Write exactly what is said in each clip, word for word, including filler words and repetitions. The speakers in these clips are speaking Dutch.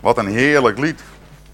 Wat een heerlijk lied.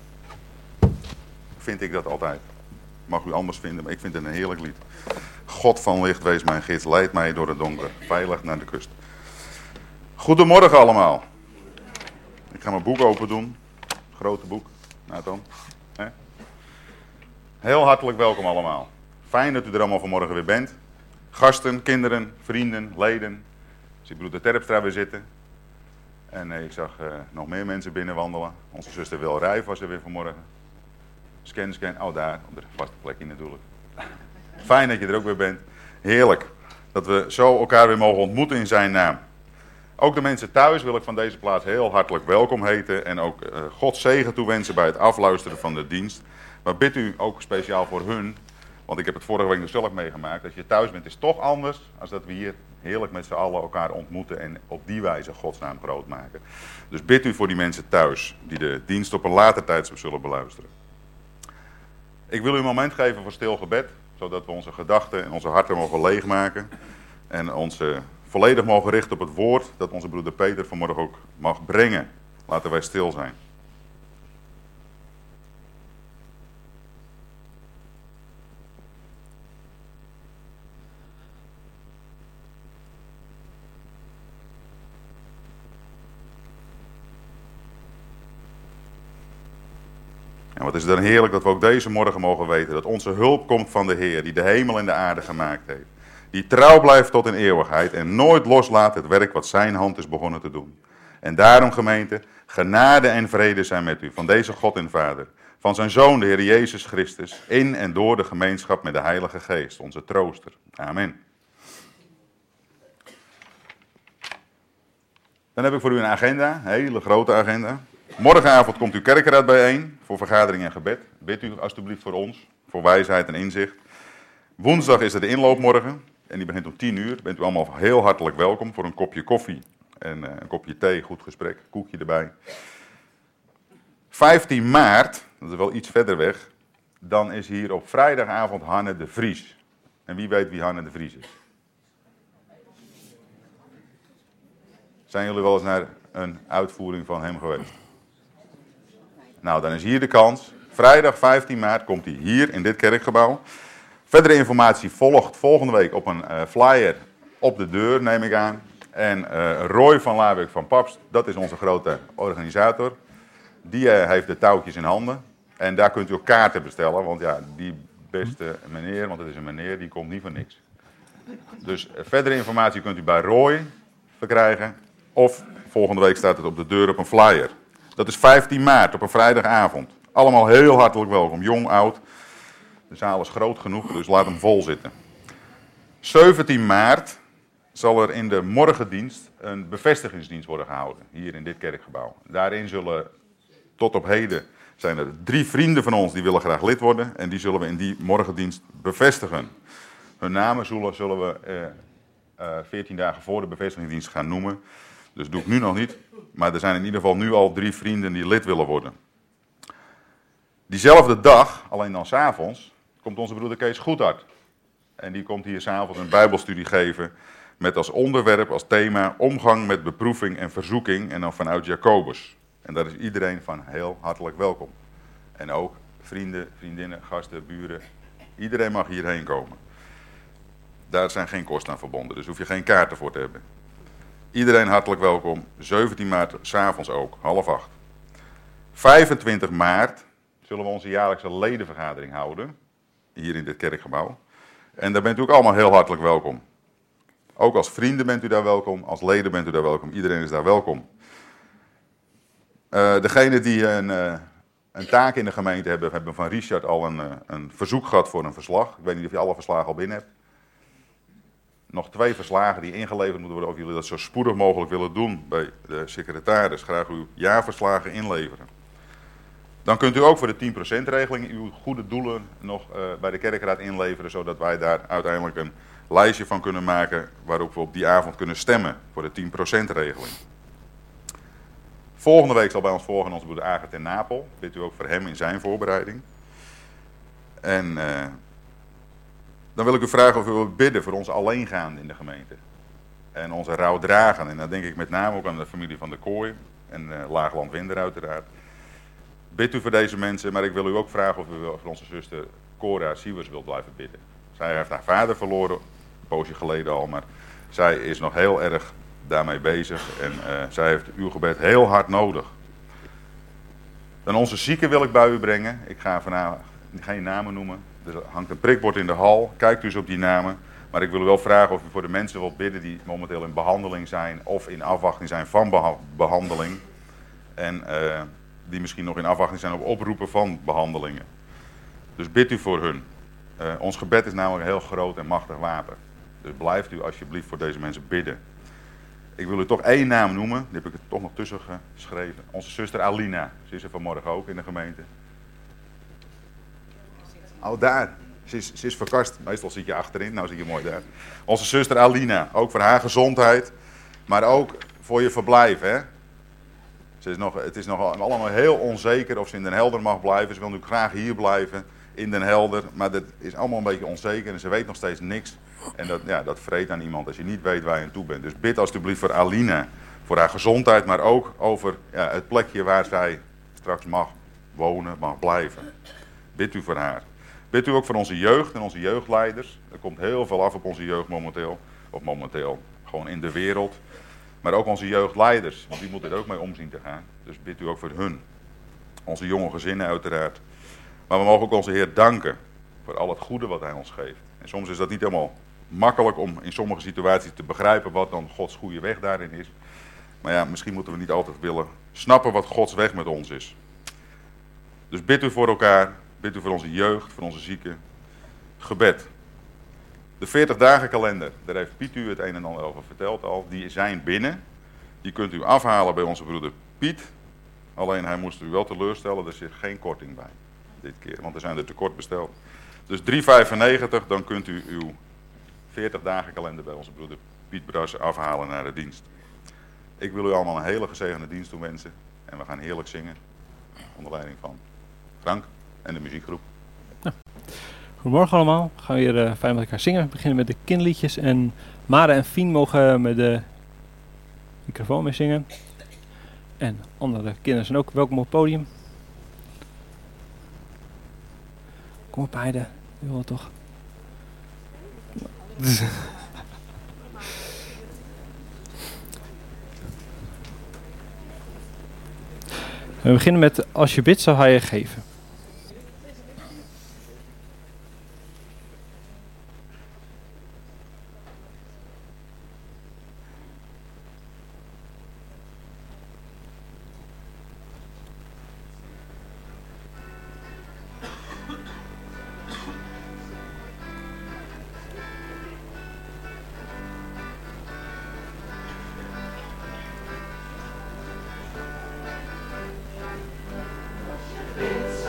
Vind ik dat altijd. Mag u anders vinden, maar ik vind het een heerlijk lied. God van licht, wees mijn gids, leid mij door het donker, veilig naar de kust. Goedemorgen allemaal. Ik ga mijn boek open doen. Grote boek. Nathan. He? Heel hartelijk welkom allemaal. Fijn dat u er allemaal vanmorgen weer bent. Gasten, kinderen, vrienden, leden. Ik zie broeder Terpstra weer zitten. En eh, ik zag uh, nog meer mensen binnenwandelen. Onze zuster Wil Rijf was er weer vanmorgen. Scan, scan. Oh, daar. Op de vaste plekje natuurlijk. Fijn dat je er ook weer bent. Heerlijk. Dat we zo elkaar weer mogen ontmoeten in zijn naam. Ook de mensen thuis wil ik van deze plaats heel hartelijk welkom heten. En ook uh, God zegen toewensen bij het afluisteren van de dienst. Maar bid u ook speciaal voor hun. Want ik heb het vorige week nog zelf meegemaakt. Als je thuis bent is het toch anders. Als dat we hier heerlijk met z'n allen elkaar ontmoeten. En op die wijze Gods naam groot maken. Dus bid u voor die mensen thuis. Die de dienst op een later tijdstip zullen beluisteren. Ik wil u een moment geven voor stil gebed. Zodat we onze gedachten en onze harten mogen leegmaken. En ons uh, volledig mogen richten op het woord. Dat onze broeder Peter vanmorgen ook mag brengen. Laten wij stil zijn. En wat is het dan heerlijk dat we ook deze morgen mogen weten dat onze hulp komt van de Heer, die de hemel en de aarde gemaakt heeft. Die trouw blijft tot in eeuwigheid en nooit loslaat het werk wat zijn hand is begonnen te doen. En daarom, gemeente, genade en vrede zijn met u, van deze God en Vader, van zijn Zoon, de Heer Jezus Christus, in en door de gemeenschap met de Heilige Geest, onze trooster. Amen. Dan heb ik voor u een agenda, een hele grote agenda. Morgenavond komt uw kerkraad bijeen voor vergadering en gebed. Bid u alstublieft voor ons, voor wijsheid en inzicht. Woensdag is er de inloopmorgen en die begint om tien uur. Bent u allemaal heel hartelijk welkom voor een kopje koffie en een kopje thee, goed gesprek, koekje erbij. vijftien maart, dat is wel iets verder weg, dan is hier op vrijdagavond Hanne de Vries. En wie weet wie Hanne de Vries is? Zijn jullie wel eens naar een uitvoering van hem geweest? Nou, dan is hier de kans. Vrijdag vijftien maart komt hij hier in dit kerkgebouw. Verdere informatie volgt volgende week op een uh, flyer op de deur, neem ik aan. En uh, Roy van Laarbeek van Paps, dat is onze grote organisator. Die uh, heeft de touwtjes in handen. En daar kunt u ook kaarten bestellen. Want ja, die beste meneer, want het is een meneer, die komt niet voor niks. Dus uh, verdere informatie kunt u bij Roy verkrijgen. Of volgende week staat het op de deur op een flyer. Dat is vijftien maart op een vrijdagavond. Allemaal heel hartelijk welkom, jong, oud. De zaal is groot genoeg, dus laat hem vol zitten. zeventien maart zal er in de morgendienst een bevestigingsdienst worden gehouden. Hier in dit kerkgebouw. Daarin zullen tot op heden zijn er drie vrienden van ons die willen graag lid worden. En die zullen we in die morgendienst bevestigen. Hun namen zullen, zullen we eh, uh, veertien dagen voor de bevestigingsdienst gaan noemen. Dus doe ik nu nog niet. Maar er zijn in ieder geval nu al drie vrienden die lid willen worden. Diezelfde dag, alleen dan 's avonds, komt onze broeder Kees Goedhart. En die komt hier 's avonds een bijbelstudie geven met als onderwerp, als thema, omgang met beproeving en verzoeking en dan vanuit Jacobus. En daar is iedereen van heel hartelijk welkom. En ook vrienden, vriendinnen, gasten, buren, iedereen mag hierheen komen. Daar zijn geen kosten aan verbonden, dus hoef je geen kaarten voor te hebben. Iedereen hartelijk welkom, zeventien maart, 's avonds ook, half acht. vijfentwintig maart zullen we onze jaarlijkse ledenvergadering houden, hier in dit kerkgebouw. En daar bent u ook allemaal heel hartelijk welkom. Ook als vrienden bent u daar welkom, als leden bent u daar welkom, iedereen is daar welkom. Uh, degene die een, uh, een taak in de gemeente hebben, hebben van Richard al een, uh, een verzoek gehad voor een verslag. Ik weet niet of je alle verslagen al binnen hebt. Nog twee verslagen die ingeleverd moeten worden, of jullie dat zo spoedig mogelijk willen doen bij de secretaris. Graag uw jaarverslagen inleveren. Dan kunt u ook voor de tien procent regeling uw goede doelen nog uh, bij de kerkraad inleveren, zodat wij daar uiteindelijk een lijstje van kunnen maken waarop we op die avond kunnen stemmen voor de tien procent regeling. Volgende week zal bij ons volgen onze broeder Ager ten Napel. Bidt u ook voor hem in zijn voorbereiding. En uh, dan wil ik u vragen of u wilt bidden voor onze alleengaanden in de gemeente. En onze rouwdragen. En dan denk ik met name ook aan de familie van de Kooi. En uh, Laagland-Winder uiteraard. Bid u voor deze mensen, maar ik wil u ook vragen of u voor onze zuster Cora Siewers wilt blijven bidden. Zij heeft haar vader verloren, een poosje geleden al, maar zij is nog heel erg daarmee bezig. En uh, zij heeft uw gebed heel hard nodig. Dan onze zieken wil ik bij u brengen. Ik ga vanavond geen namen noemen. Er hangt een prikbord in de hal. Kijkt u eens op die namen. Maar ik wil u wel vragen of u voor de mensen wilt bidden die momenteel in behandeling zijn of in afwachting zijn van beha- behandeling. En uh, die misschien nog in afwachting zijn op oproepen van behandelingen. Dus bid u voor hun. Uh, ons gebed is namelijk een heel groot en machtig wapen. Dus blijft u alsjeblieft voor deze mensen bidden. Ik wil u toch één naam noemen, die heb ik er toch nog tussen geschreven. Onze zuster Alina, ze is er vanmorgen ook in de gemeente. Oh, daar. Ze is, ze is verkast. Meestal zit je achterin, nou zit je mooi daar. Onze zuster Alina, ook voor haar gezondheid, maar ook voor je verblijf. Hè? Ze is nog, het is nog allemaal heel onzeker of ze in Den Helder mag blijven. Ze wil nu graag hier blijven, in Den Helder, maar dat is allemaal een beetje onzeker en ze weet nog steeds niks. En dat, ja, dat vreet aan iemand als je niet weet waar je aan toe bent. Dus bid alsjeblieft voor Alina, voor haar gezondheid, maar ook over ja, het plekje waar zij straks mag wonen, mag blijven. Bid u voor haar. Bid u ook voor onze jeugd en onze jeugdleiders. Er komt heel veel af op onze jeugd momenteel. Of momenteel, gewoon in de wereld. Maar ook onze jeugdleiders, want die moeten er ook mee om zien te gaan. Dus bid u ook voor hun. Onze jonge gezinnen uiteraard. Maar we mogen ook onze Heer danken voor al het goede wat Hij ons geeft. En soms is dat niet helemaal makkelijk om in sommige situaties te begrijpen wat dan Gods goede weg daarin is. Maar ja, misschien moeten we niet altijd willen snappen wat Gods weg met ons is. Dus bid u voor elkaar, bid u voor onze jeugd, voor onze zieken. Gebed. De veertig dagen kalender, daar heeft Piet u het een en ander over verteld al. Die zijn binnen. Die kunt u afhalen bij onze broeder Piet. Alleen hij moest u wel teleurstellen, er zit geen korting bij. Dit keer, want er zijn er tekort besteld. Dus drie vijfennegentig, dan kunt u uw veertig dagen kalender bij onze broeder Piet Brassen afhalen naar de dienst. Ik wil u allemaal een hele gezegende dienst toewensen. En we gaan heerlijk zingen. Onder leiding van Frank en de muziekgroep. Ja. Goedemorgen allemaal. We gaan weer uh, fijn met elkaar zingen. We beginnen met de kinderliedjes. En Mara en Fien mogen met de microfoon mee zingen. En andere kinderen zijn ook welkom op het podium. Kom op beide. Je wil het toch. We beginnen met als je bidt zal hij je geven. It's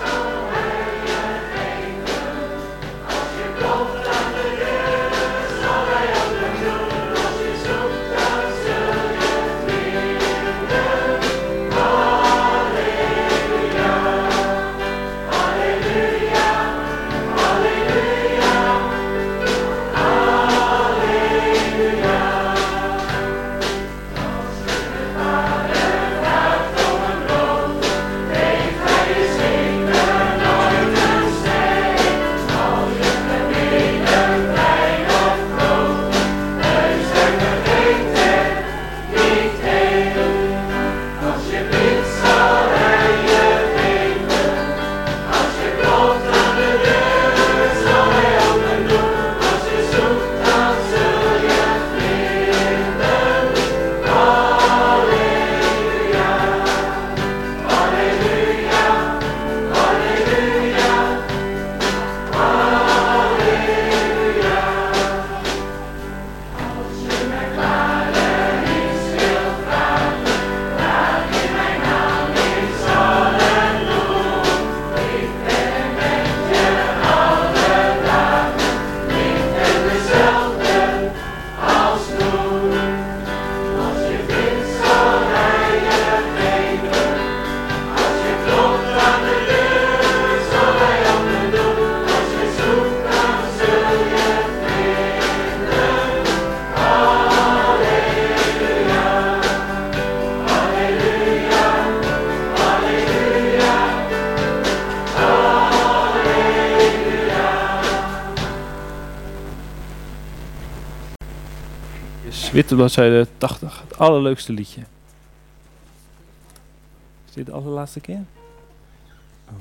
is Witte bladzijde tachtig. Het allerleukste liedje. Is dit de allerlaatste keer? Oh.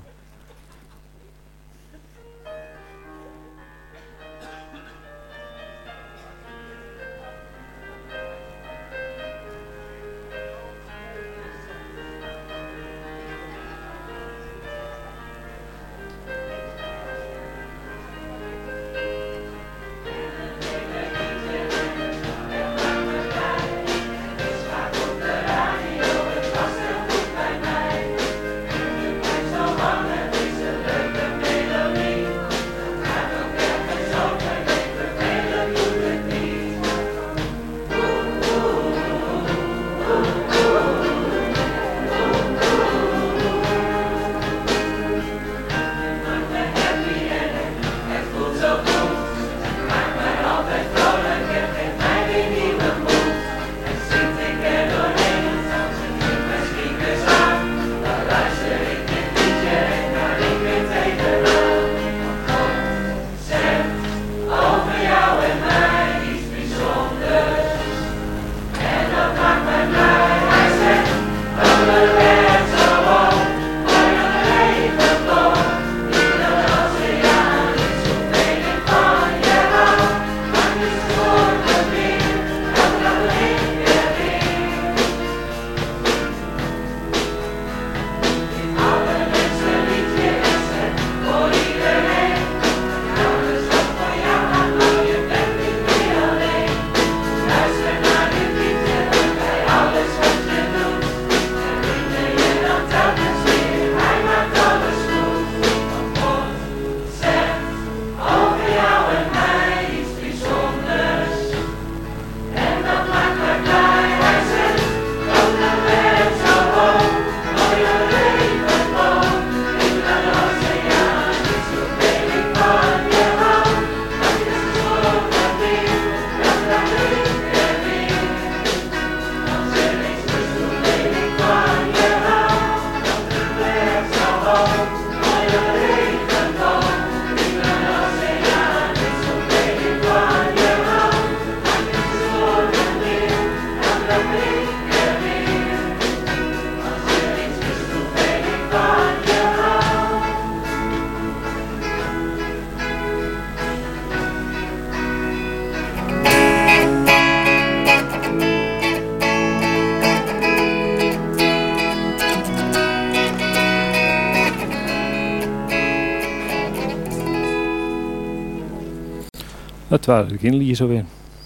Dat waren de kinderliedjes alweer.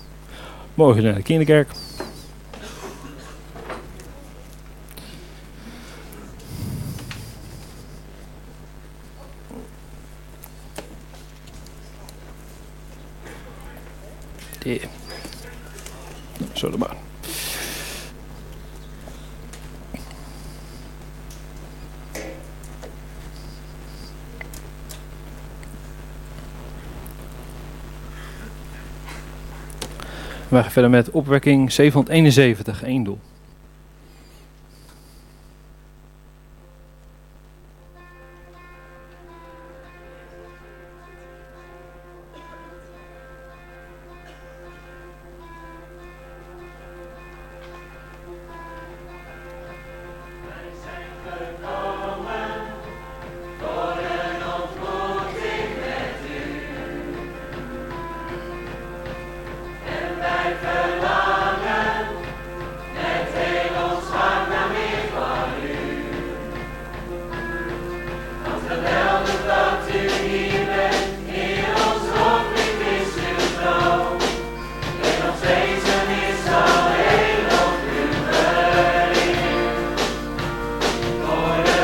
Morgen naar de kinderkerk. Die. Zo dan maar. We gaan verder met opwekking zevenhonderdeenenzeventig, één doel. Lord,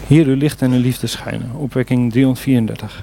Hier uw licht en uw liefde schijnen. Opwekking driehonderdvierendertig.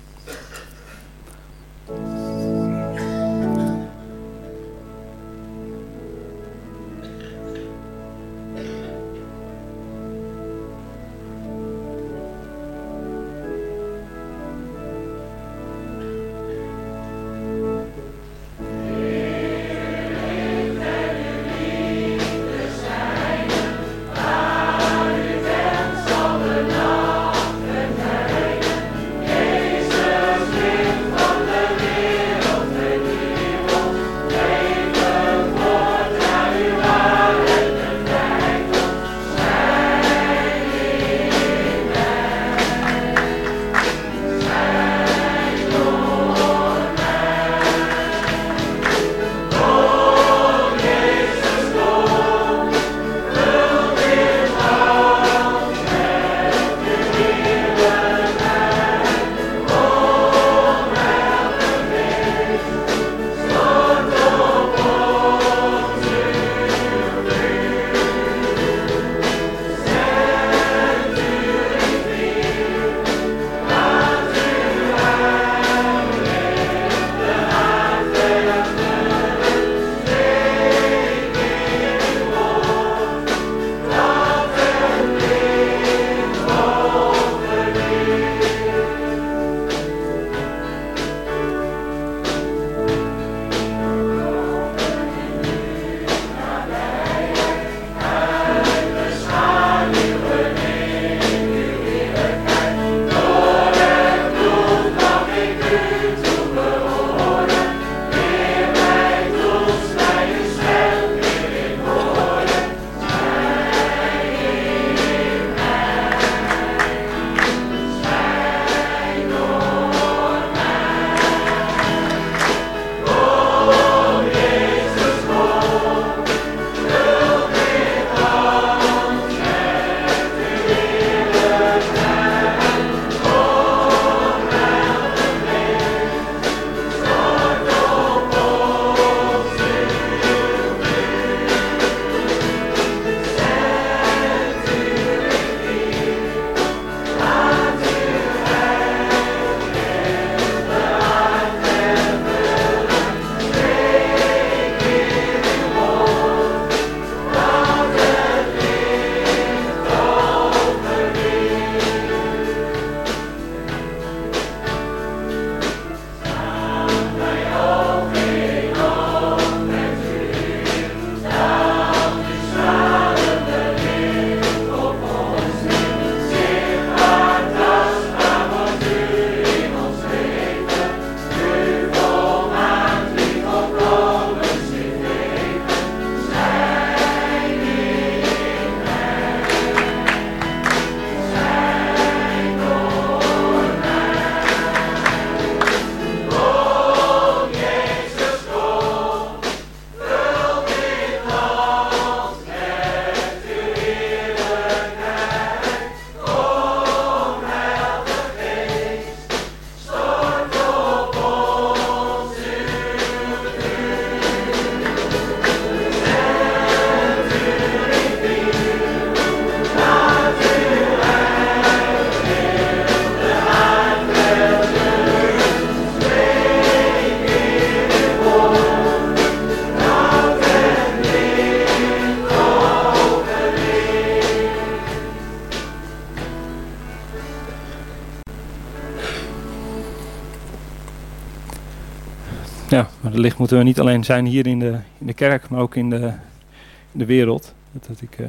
Ja, maar het licht moeten we niet alleen zijn hier in de, in de kerk, maar ook in de, in de wereld. Dat, dat ik uh,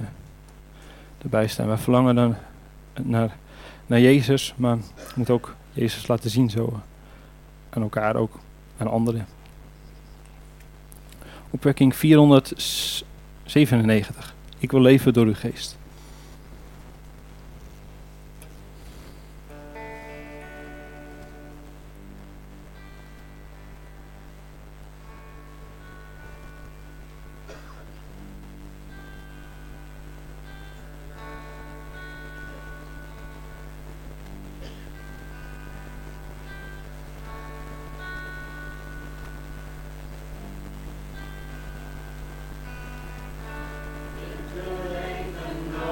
erbij sta. Wij verlangen dan naar, naar Jezus, maar we moeten ook Jezus laten zien zo. Uh, aan elkaar ook, aan anderen. Opwekking vierhonderdzevenennegentig. Ik wil leven door uw geest. Leven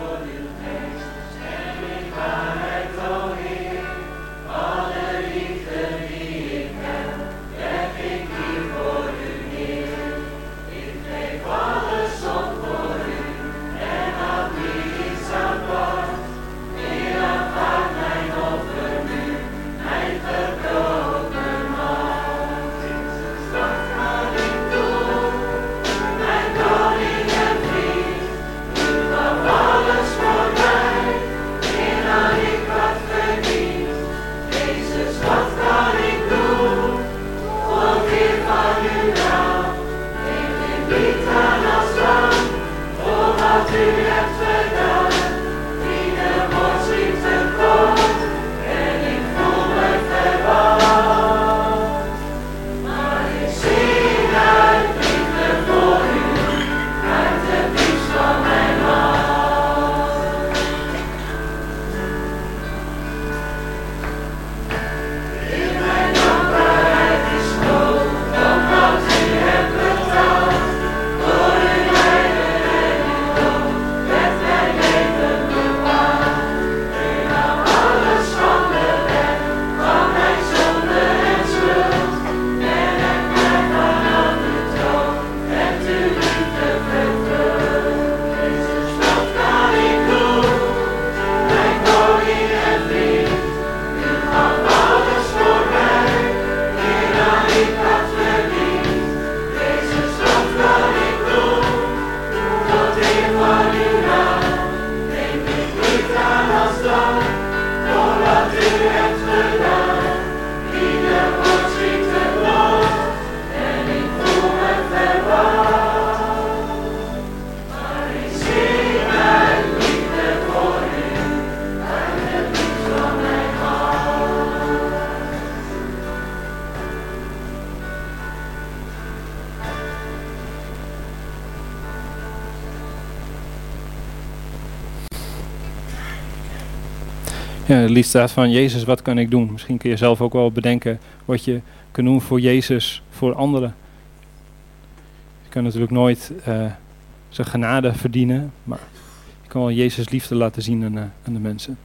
Ja, het lied staat van Jezus, wat kan ik doen? Misschien kun je zelf ook wel bedenken wat je kunt doen voor Jezus, voor anderen. Je kan natuurlijk nooit uh, zijn genade verdienen, maar je kan wel Jezus liefde laten zien aan, uh, aan de mensen.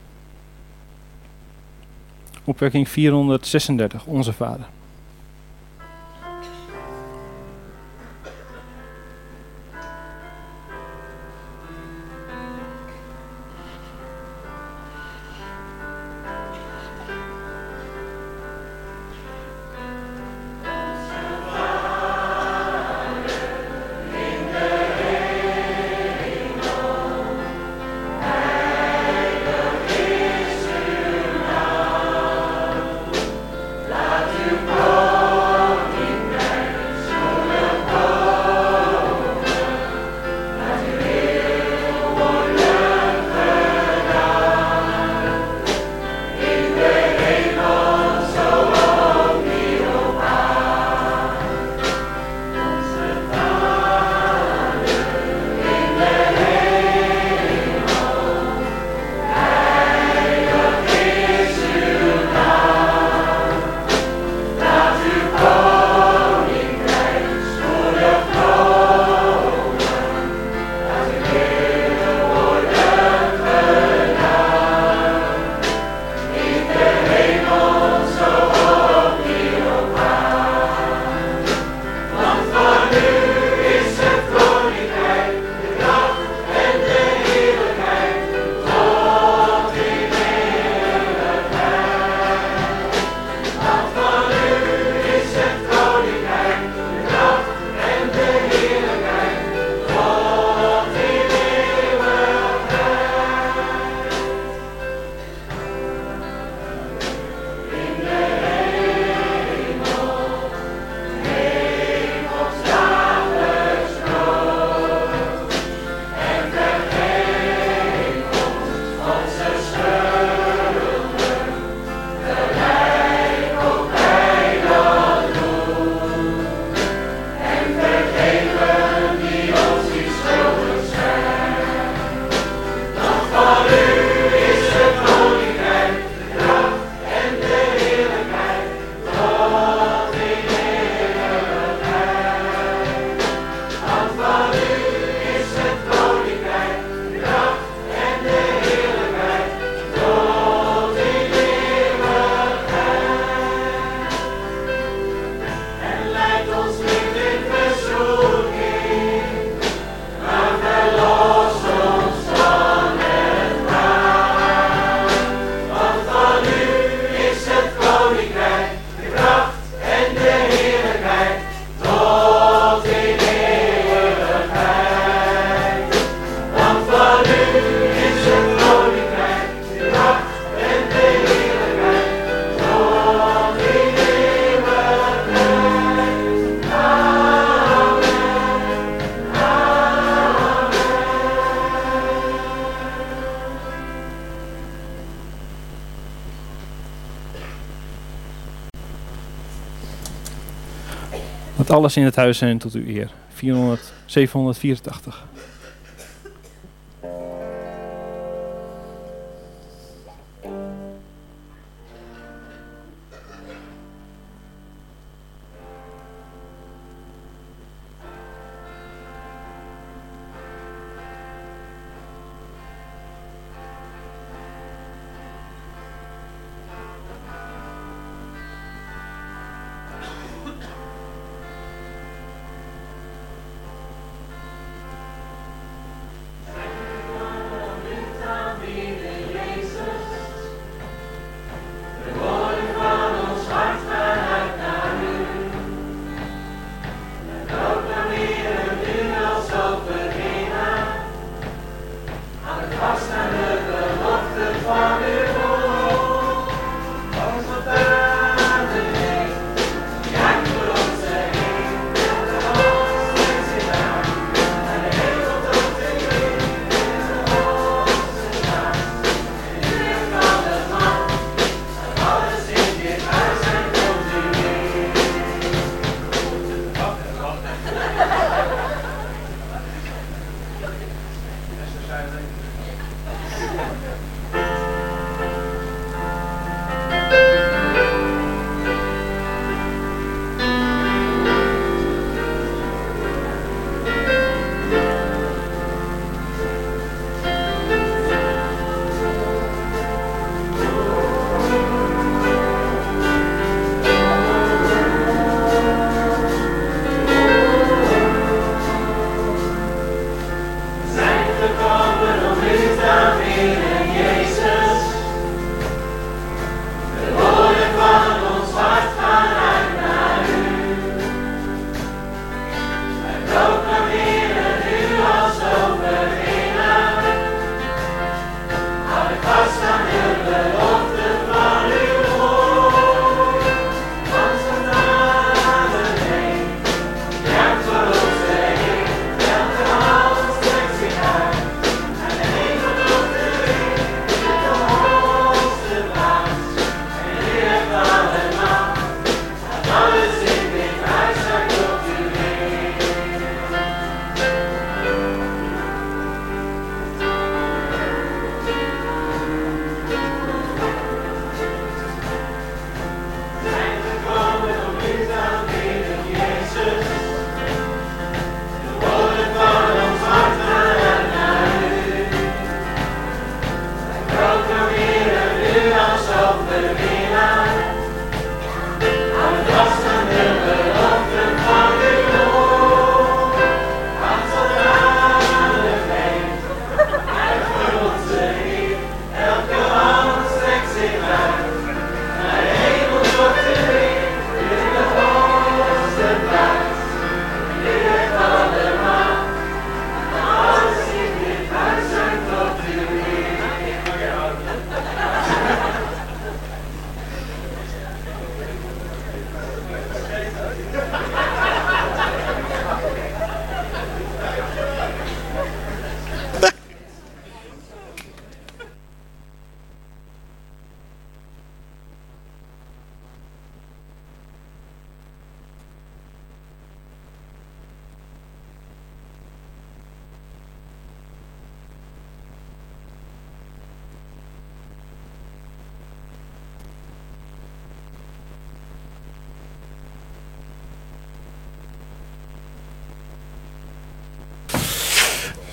Opwekking vierhonderdzesendertig, Onze Vader. Laat alles in het huis zijn tot uw eer. vierhonderd, zevenhonderdvierentachtig.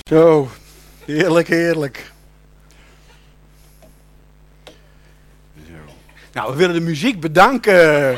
Zo, heerlijk, heerlijk. Zo. Nou, we willen de muziek bedanken.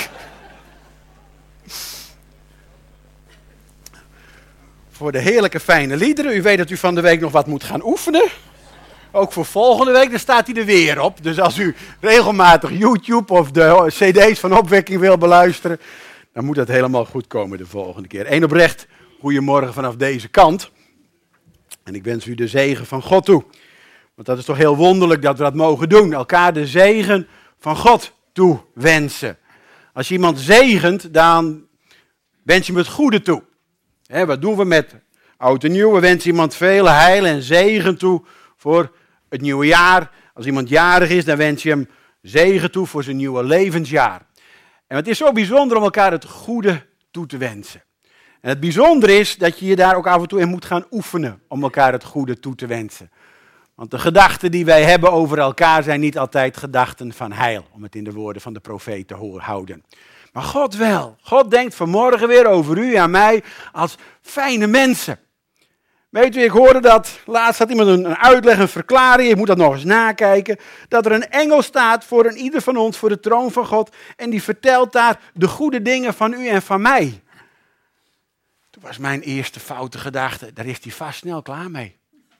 Voor de heerlijke fijne liederen. U weet dat u van de week nog wat moet gaan oefenen. Ook voor volgende week, dan staat hij er weer op. Dus als u regelmatig YouTube of de cd's van Opwekking wil beluisteren, dan moet dat helemaal goed komen de volgende keer. Eén oprecht, goedemorgen vanaf deze kant. En ik wens u de zegen van God toe. Want dat is toch heel wonderlijk dat we dat mogen doen. Elkaar de zegen van God toewensen. Als je iemand zegent, dan wens je hem het goede toe. He, wat doen we met oud en nieuw? We wensen iemand veel heil en zegen toe voor het nieuwe jaar. Als iemand jarig is, dan wens je hem zegen toe voor zijn nieuwe levensjaar. En het is zo bijzonder om elkaar het goede toe te wensen. En het bijzondere is dat je je daar ook af en toe in moet gaan oefenen om elkaar het goede toe te wensen. Want de gedachten die wij hebben over elkaar zijn niet altijd gedachten van heil, om het in de woorden van de profeet te houden. Maar God wel. God denkt vanmorgen weer over u en mij als fijne mensen. Weet u, ik hoorde dat, laatst had iemand een uitleg, een verklaring, ik moet dat nog eens nakijken, dat er een engel staat voor een ieder van ons, voor de troon van God, en die vertelt daar de goede dingen van u en van mij. Toen was mijn eerste foute gedachte, daar is hij vast snel klaar mee.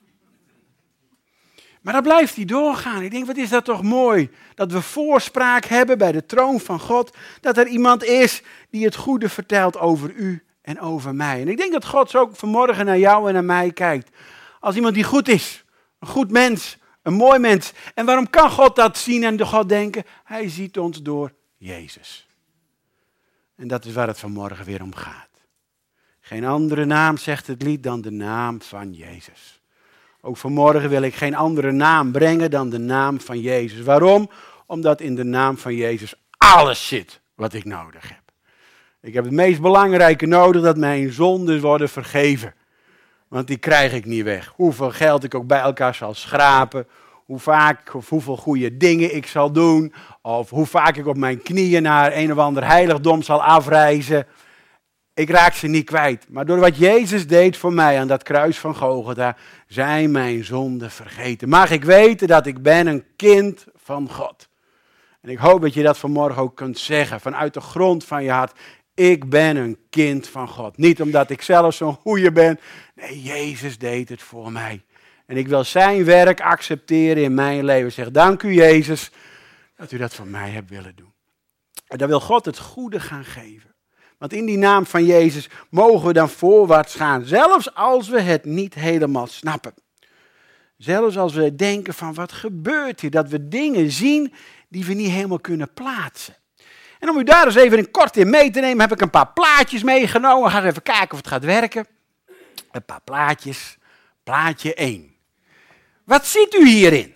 Maar dan blijft hij doorgaan. Ik denk, wat is dat toch mooi, dat we voorspraak hebben bij de troon van God, dat er iemand is die het goede vertelt over u en over mij. En ik denk dat God zo ook vanmorgen naar jou en naar mij kijkt. Als iemand die goed is, een goed mens, een mooi mens. En waarom kan God dat zien en door God denken? Hij ziet ons door Jezus. En dat is waar het vanmorgen weer om gaat. Geen andere naam, zegt het lied, dan de naam van Jezus. Ook vanmorgen wil ik geen andere naam brengen dan de naam van Jezus. Waarom? Omdat in de naam van Jezus alles zit wat ik nodig heb. Ik heb het meest belangrijke nodig, dat mijn zonden worden vergeven. Want die krijg ik niet weg. Hoeveel geld ik ook bij elkaar zal schrapen. Hoe vaak of hoeveel goede dingen ik zal doen. Of hoe vaak ik op mijn knieën naar een of ander heiligdom zal afreizen. Ik raak ze niet kwijt. Maar door wat Jezus deed voor mij aan dat kruis van Golgotha, zijn mijn zonden vergeten. Mag ik weten dat ik ben een kind van God. En ik hoop dat je dat vanmorgen ook kunt zeggen. Vanuit de grond van je hart. Ik ben een kind van God. Niet omdat ik zelf zo'n goeie ben. Nee, Jezus deed het voor mij. En ik wil zijn werk accepteren in mijn leven. Zeg, dank u Jezus dat u dat voor mij hebt willen doen. En dan wil God het goede gaan geven. Want in die naam van Jezus mogen we dan voorwaarts gaan. Zelfs als we het niet helemaal snappen. Zelfs als we denken van wat gebeurt hier. Dat we dingen zien die we niet helemaal kunnen plaatsen. En om u daar eens even in kort in mee te nemen, heb ik een paar plaatjes meegenomen. Ga eens even kijken of het gaat werken. Een paar plaatjes. Plaatje één. Wat ziet u hierin?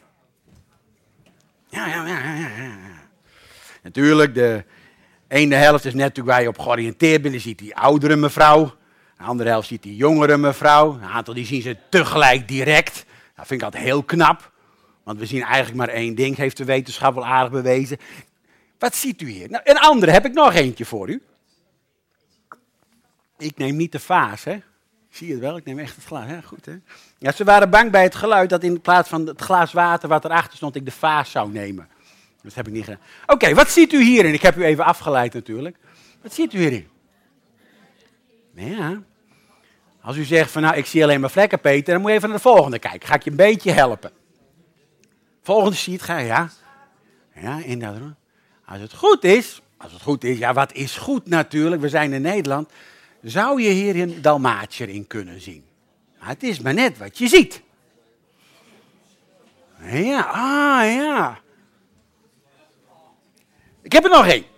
Ja, ja, ja, ja, ja. Natuurlijk, de ene helft is net natuurlijk waar je op georiënteerd bent. Dan ziet die oudere mevrouw. De andere helft ziet die jongere mevrouw. Een aantal die zien ze tegelijk direct. Dat vind ik altijd heel knap. Want we zien eigenlijk maar één ding, heeft de wetenschap wel aardig bewezen. Wat ziet u hier? Nou, een andere heb ik nog eentje voor u. Ik neem niet de vaas, hè. Zie je het wel? Ik neem echt het glas. Hè? Goed, hè? Ja, ze waren bang bij het geluid dat in plaats van het glas water wat erachter stond, ik de vaas zou nemen. Dat heb ik niet gedaan. Oké, okay, wat ziet u hierin? Ik heb u even afgeleid natuurlijk. Wat ziet u hierin? Ja. Als u zegt van nou, ik zie alleen maar vlekken, Peter, dan moet je even naar de volgende kijken. Ga ik je een beetje helpen. Volgende sheet, ga je, ja. Ja, inderdaad. Als het goed is, als het goed is, ja, wat is goed natuurlijk, we zijn in Nederland, zou je hier een Dalmatiër in kunnen zien. Maar het is maar net wat je ziet. Ja, ah ja. Ik heb er nog één.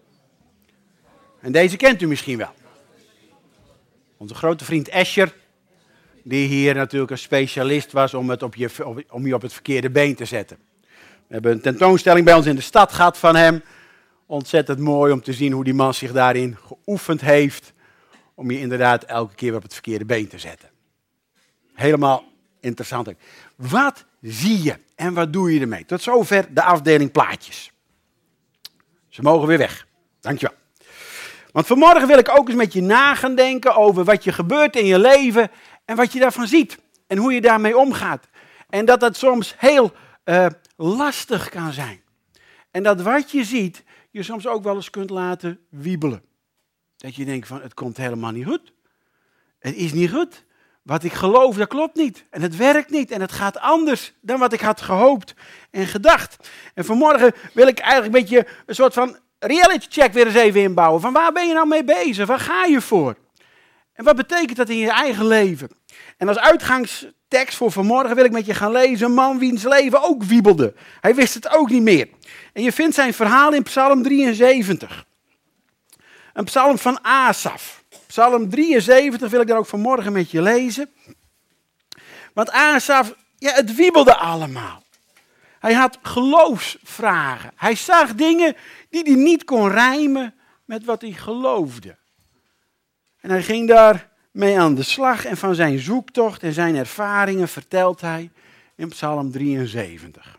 En deze kent u misschien wel. Onze grote vriend Escher, die hier natuurlijk een specialist was om, het op je, om je op het verkeerde been te zetten. We hebben een tentoonstelling bij ons in de stad gehad van hem. Ontzettend mooi om te zien hoe die man zich daarin geoefend heeft. Om je inderdaad elke keer op het verkeerde been te zetten. Helemaal interessant. Wat zie je en wat doe je ermee? Tot zover de afdeling plaatjes. Ze mogen weer weg. Dankjewel. Want vanmorgen wil ik ook eens met je na gaan denken over wat je gebeurt in je leven en wat je daarvan ziet. En hoe je daarmee omgaat. En dat dat soms heel uh, lastig kan zijn. En dat wat je ziet, je soms ook wel eens kunt laten wiebelen. Dat je denkt van, het komt helemaal niet goed. Het is niet goed. Wat ik geloof, dat klopt niet. En het werkt niet. En het gaat anders dan wat ik had gehoopt en gedacht. En vanmorgen wil ik eigenlijk een beetje een soort van reality check weer eens even inbouwen. Van waar ben je nou mee bezig? Waar ga je voor? En wat betekent dat in je eigen leven? En als uitgangstekst voor vanmorgen wil ik met je gaan lezen. Een man wiens leven ook wiebelde. Hij wist het ook niet meer. En je vindt zijn verhaal in Psalm drieënzeventig. Een psalm van Asaf. Psalm drieënzeventig wil ik dan ook vanmorgen met je lezen. Want Asaf, ja, het wiebelde allemaal. Hij had geloofsvragen. Hij zag dingen die hij niet kon rijmen met wat hij geloofde. En hij ging daarmee aan de slag en van zijn zoektocht en zijn ervaringen vertelt hij in Psalm drieënzeventig.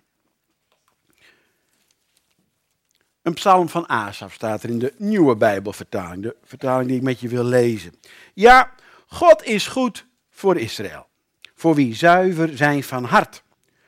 Een psalm van Asaf staat er in de nieuwe Bijbelvertaling, de vertaling die ik met je wil lezen. Ja, God is goed voor Israël, voor wie zuiver zijn van hart.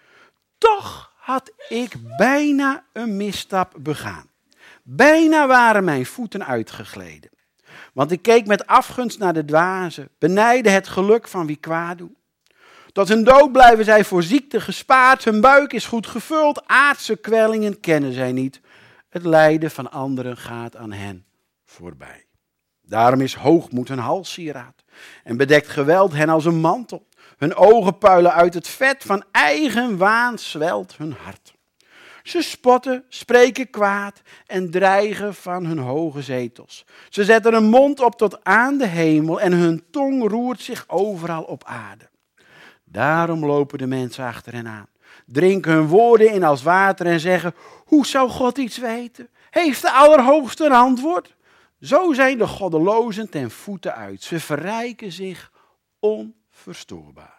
Toch had ik bijna een misstap begaan. Bijna waren mijn voeten uitgegleden. Want ik keek met afgunst naar de dwazen, benijdde het geluk van wie kwaad doet. Tot hun dood blijven zij voor ziekte gespaard, hun buik is goed gevuld, aardse kwellingen kennen zij niet. Het lijden van anderen gaat aan hen voorbij. Daarom is hoogmoed hun halssieraad en bedekt geweld hen als een mantel. Hun ogen puilen uit het vet, van eigen waan zwelt hun hart. Ze spotten, spreken kwaad en dreigen van hun hoge zetels. Ze zetten hun mond op tot aan de hemel en hun tong roert zich overal op aarde. Daarom lopen de mensen achter hen aan, drinken hun woorden in als water en zeggen, hoe zou God iets weten? Heeft de Allerhoogste een antwoord? Zo zijn de goddelozen ten voeten uit. Ze verrijken zich onverstoorbaar.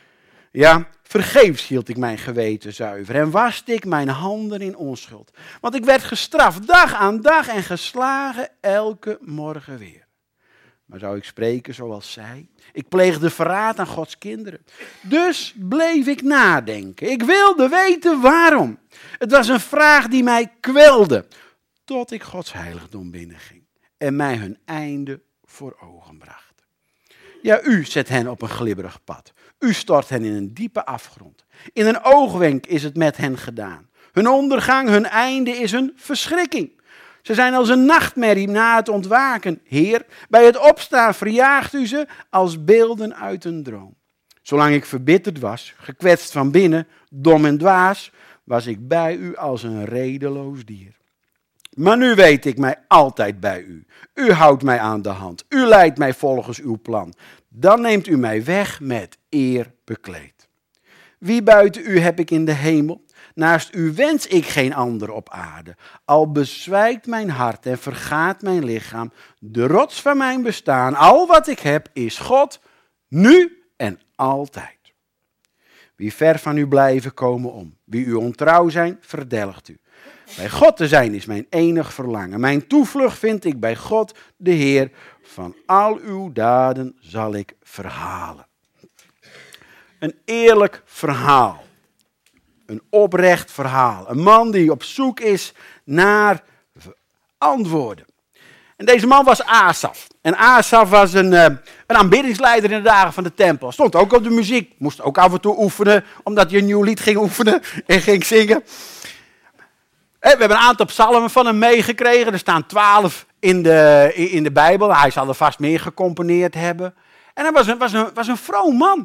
Ja, vergeefs hield ik mijn geweten zuiver en waste ik mijn handen in onschuld. Want ik werd gestraft dag aan dag en geslagen elke morgen weer. Maar zou ik spreken zoals zij? Ik pleegde verraad aan Gods kinderen. Dus bleef ik nadenken. Ik wilde weten waarom. Het was een vraag die mij kwelde. Tot ik Gods heiligdom binnenging. En mij hun einde voor ogen bracht. Ja, u zet hen op een glibberig pad. U stort hen in een diepe afgrond. In een oogwenk is het met hen gedaan. Hun ondergang, hun einde is een verschrikking. Ze zijn als een nachtmerrie na het ontwaken. Heer, bij het opstaan verjaagt u ze als beelden uit een droom. Zolang ik verbitterd was, gekwetst van binnen, dom en dwaas, was ik bij u als een redeloos dier. Maar nu weet ik mij altijd bij u. U houdt mij aan de hand. U leidt mij volgens uw plan. Dan neemt u mij weg met eer bekleed. Wie buiten u heb ik in de hemel? Naast u wens ik geen ander op aarde. Al bezwijkt mijn hart en vergaat mijn lichaam. De rots van mijn bestaan, al wat ik heb, is God, nu en altijd. Wie ver van u blijven, komen om. Wie u ontrouw zijn, verdelgt u. Bij God te zijn is mijn enig verlangen. Mijn toevlucht vind ik bij God, de Heer. Van al uw daden zal ik verhalen. Een eerlijk verhaal. Een oprecht verhaal. Een man die op zoek is naar antwoorden. En deze man was Asaf. En Asaf was een, uh, een aanbiddingsleider in de dagen van de tempel. Stond ook op de muziek. Moest ook af en toe oefenen. Omdat je een nieuw lied ging oefenen en ging zingen. We hebben een aantal psalmen van hem meegekregen. Er staan twaalf in de, in de Bijbel. Hij zal er vast meer gecomponeerd hebben. En hij was een, was een, was een vroom man.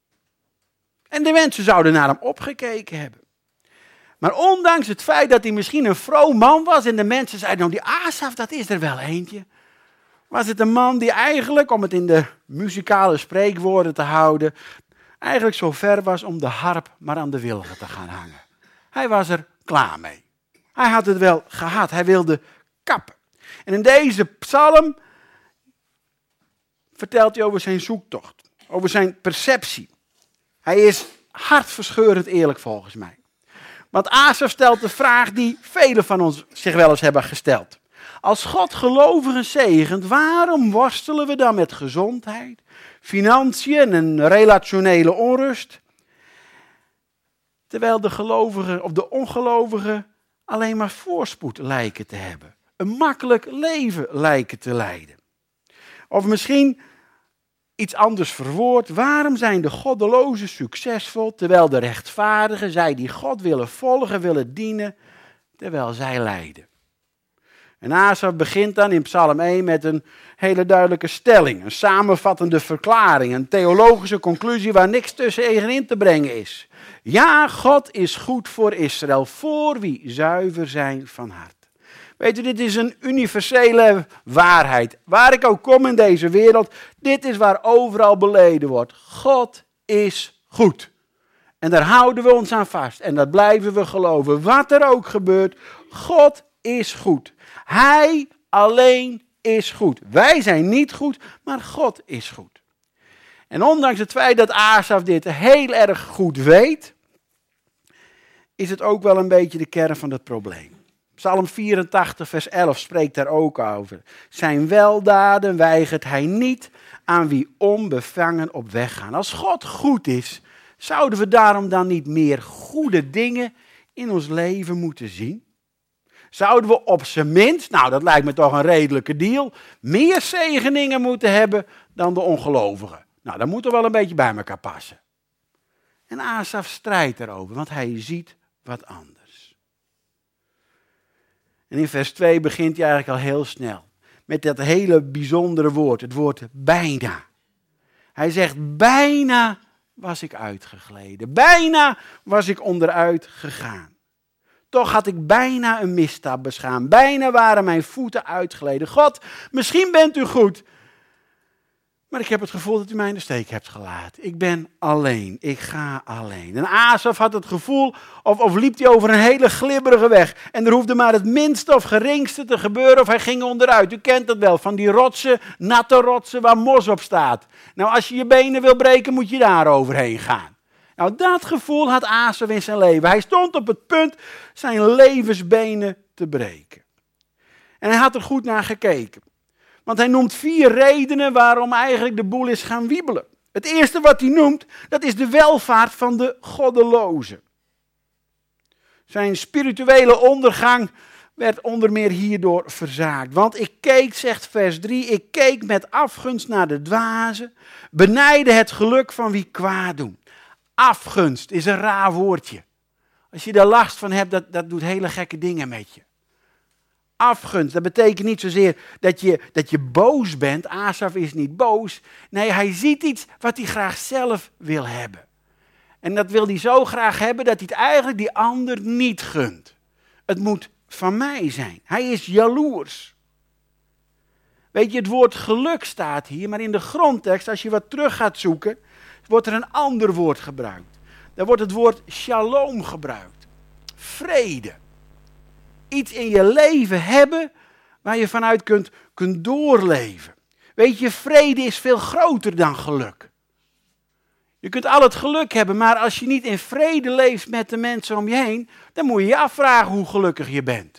En de mensen zouden naar hem opgekeken hebben. Maar ondanks het feit dat hij misschien een vroom man was en de mensen zeiden, nou die Asaf, dat is er wel eentje. Was het een man die eigenlijk, om het in de muzikale spreekwoorden te houden, eigenlijk zo ver was om de harp maar aan de wilgen te gaan hangen. Hij was er klaar mee. Hij had het wel gehad, hij wilde kappen. En in deze psalm vertelt hij over zijn zoektocht, over zijn perceptie. Hij is hartverscheurend eerlijk volgens mij. Want Asaf stelt de vraag die velen van ons zich wel eens hebben gesteld. Als God gelovigen zegent, waarom worstelen we dan met gezondheid, financiën en relationele onrust? Terwijl de gelovigen of de ongelovigen alleen maar voorspoed lijken te hebben. Een makkelijk leven lijken te leiden. Of misschien iets anders verwoord. Waarom zijn de goddelozen succesvol, terwijl de rechtvaardigen, zij die God willen volgen, willen dienen, terwijl zij lijden? En Asaf begint dan in Psalm één met een hele duidelijke stelling. Een samenvattende verklaring. Een theologische conclusie waar niks tussenin te brengen is. Ja, God is goed voor Israël, voor wie zuiver zijn van hart. Weet u, dit is een universele waarheid. Waar ik ook kom in deze wereld, dit is waar overal beleden wordt. God is goed. En daar houden we ons aan vast. En dat blijven we geloven. Wat er ook gebeurt, God is goed. Hij alleen is goed. Wij zijn niet goed, maar God is goed. En ondanks het feit dat Asaf dit heel erg goed weet, is het ook wel een beetje de kern van het probleem. Psalm vierentachtig vers elf spreekt daar ook over. Zijn weldaden weigert hij niet aan wie onbevangen op weg gaan. Als God goed is, zouden we daarom dan niet meer goede dingen in ons leven moeten zien? Zouden we op zijn minst, nou dat lijkt me toch een redelijke deal, meer zegeningen moeten hebben dan de ongelovigen? Nou, dat moet er wel een beetje bij elkaar passen. En Asaf strijdt erover, want hij ziet wat anders. En in vers twee begint hij eigenlijk al heel snel met dat hele bijzondere woord, het woord bijna. Hij zegt, bijna was ik uitgegleden, bijna was ik onderuit gegaan. Toch had ik bijna een misstap beschaamd, bijna waren mijn voeten uitgeleden. God, misschien bent u goed, maar ik heb het gevoel dat u mij in de steek hebt gelaten. Ik ben alleen, ik ga alleen. En Asaf had het gevoel, of, of liep hij over een hele glibberige weg. En er hoefde maar het minste of geringste te gebeuren of hij ging onderuit. U kent dat wel, van die rotsen, natte rotsen waar mos op staat. Nou, als je je benen wil breken, moet je daar overheen gaan. Nou, dat gevoel had Asaf in zijn leven. Hij stond op het punt zijn levensbenen te breken. En hij had er goed naar gekeken. Want hij noemt vier redenen waarom eigenlijk de boel is gaan wiebelen. Het eerste wat hij noemt, dat is de welvaart van de goddelozen. Zijn spirituele ondergang werd onder meer hierdoor verzaakt. Want ik keek, zegt vers drie, ik keek met afgunst naar de dwazen, benijdde het geluk van wie kwaad doen. Afgunst is een raar woordje. Als je daar last van hebt, dat, dat doet hele gekke dingen met je. Afgunst, dat betekent niet zozeer dat je, dat je boos bent. Asaf is niet boos. Nee, hij ziet iets wat hij graag zelf wil hebben. En dat wil hij zo graag hebben dat hij het eigenlijk die ander niet gunt. Het moet van mij zijn. Hij is jaloers. Weet je, het woord geluk staat hier, maar in de grondtekst, als je wat terug gaat zoeken, wordt er een ander woord gebruikt. Daar wordt het woord shalom gebruikt. Vrede. Iets in je leven hebben waar je vanuit kunt, kunt doorleven. Weet je, vrede is veel groter dan geluk. Je kunt al het geluk hebben, maar als je niet in vrede leeft met de mensen om je heen, dan moet je je afvragen hoe gelukkig je bent.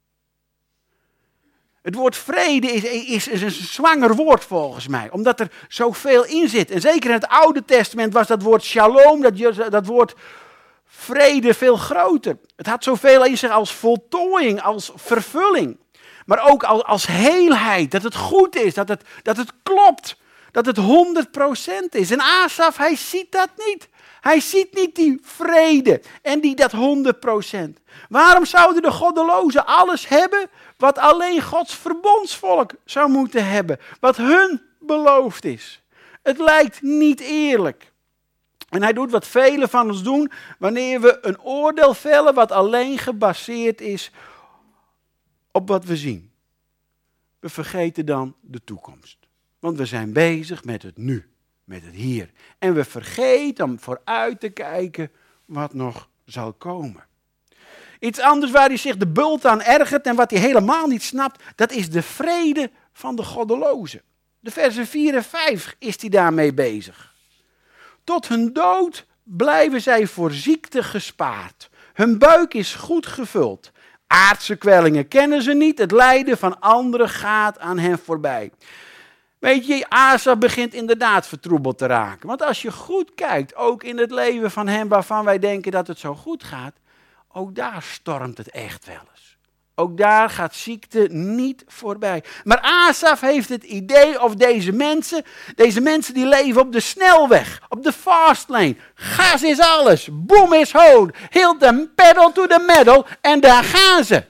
Het woord vrede is, is, is een zwanger woord volgens mij, omdat er zoveel in zit. En zeker in het Oude Testament was dat woord shalom, dat, dat woord vrede veel groter. Het had zoveel in zich als voltooiing, als vervulling. Maar ook als, als heelheid, dat het goed is, dat het, dat het klopt, dat het honderd procent is. En Asaf, hij ziet dat niet. Hij ziet niet die vrede en die dat honderd procent. Waarom zouden de goddelozen alles hebben wat alleen Gods verbondsvolk zou moeten hebben? Wat hun beloofd is. Het lijkt niet eerlijk. En hij doet wat velen van ons doen wanneer we een oordeel vellen wat alleen gebaseerd is op wat we zien. We vergeten dan de toekomst. Want we zijn bezig met het nu, met het hier. En we vergeten om vooruit te kijken wat nog zal komen. Iets anders waar hij zich de bult aan ergert en wat hij helemaal niet snapt, dat is de vrede van de goddelozen. De versen vier en vijf is hij daarmee bezig. Tot hun dood blijven zij voor ziekte gespaard. Hun buik is goed gevuld. Aardse kwellingen kennen ze niet. Het lijden van anderen gaat aan hen voorbij. Weet je, Asaf begint inderdaad vertroebeld te raken. Want als je goed kijkt, ook in het leven van hem waarvan wij denken dat het zo goed gaat, ook daar stormt het echt wel eens. Ook daar gaat ziekte niet voorbij. Maar Asaf heeft het idee of deze mensen, deze mensen die leven op de snelweg, op de fast lane. Gas is alles, boom is hold, heel de pedal to the metal en daar gaan ze.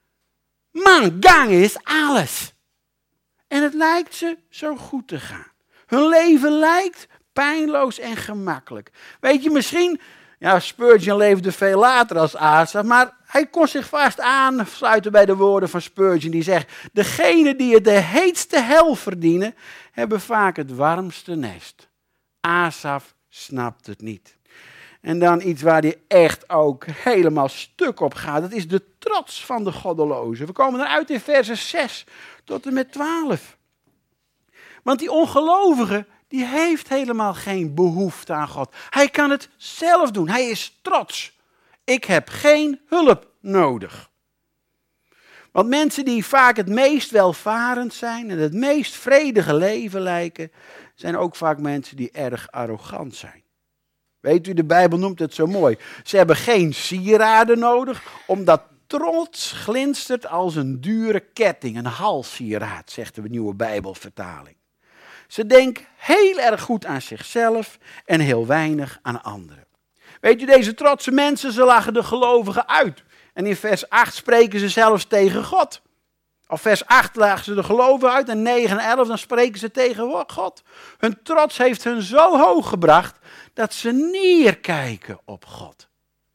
Man, gang is alles. En het lijkt ze zo goed te gaan. Hun leven lijkt pijnloos en gemakkelijk. Weet je, misschien, ja, Spurgeon leefde veel later als Asaf, maar hij kon zich vast aansluiten bij de woorden van Spurgeon. Die zegt, degenen die het de heetste hel verdienen, hebben vaak het warmste nest. Asaf snapt het niet. En dan iets waar hij echt ook helemaal stuk op gaat. Dat is de trots van de goddelozen. We komen eruit in versen zes tot en met twaalf. Want die ongelovige, die heeft helemaal geen behoefte aan God. Hij kan het zelf doen. Hij is trots. Ik heb geen hulp nodig. Want mensen die vaak het meest welvarend zijn en het meest vredige leven lijken, zijn ook vaak mensen die erg arrogant zijn. Weet u, de Bijbel noemt het zo mooi. Ze hebben geen sieraden nodig, omdat trots glinstert als een dure ketting, een halssieraad, zegt de Nieuwe Bijbelvertaling. Ze denken heel erg goed aan zichzelf en heel weinig aan anderen. Weet u, deze trotse mensen, ze lachen de gelovigen uit. En in vers acht spreken ze zelfs tegen God. Of vers acht lachen ze de gelovigen uit en negen en elf dan spreken ze tegen God. Hun trots heeft hun zo hoog gebracht dat ze neerkijken op God.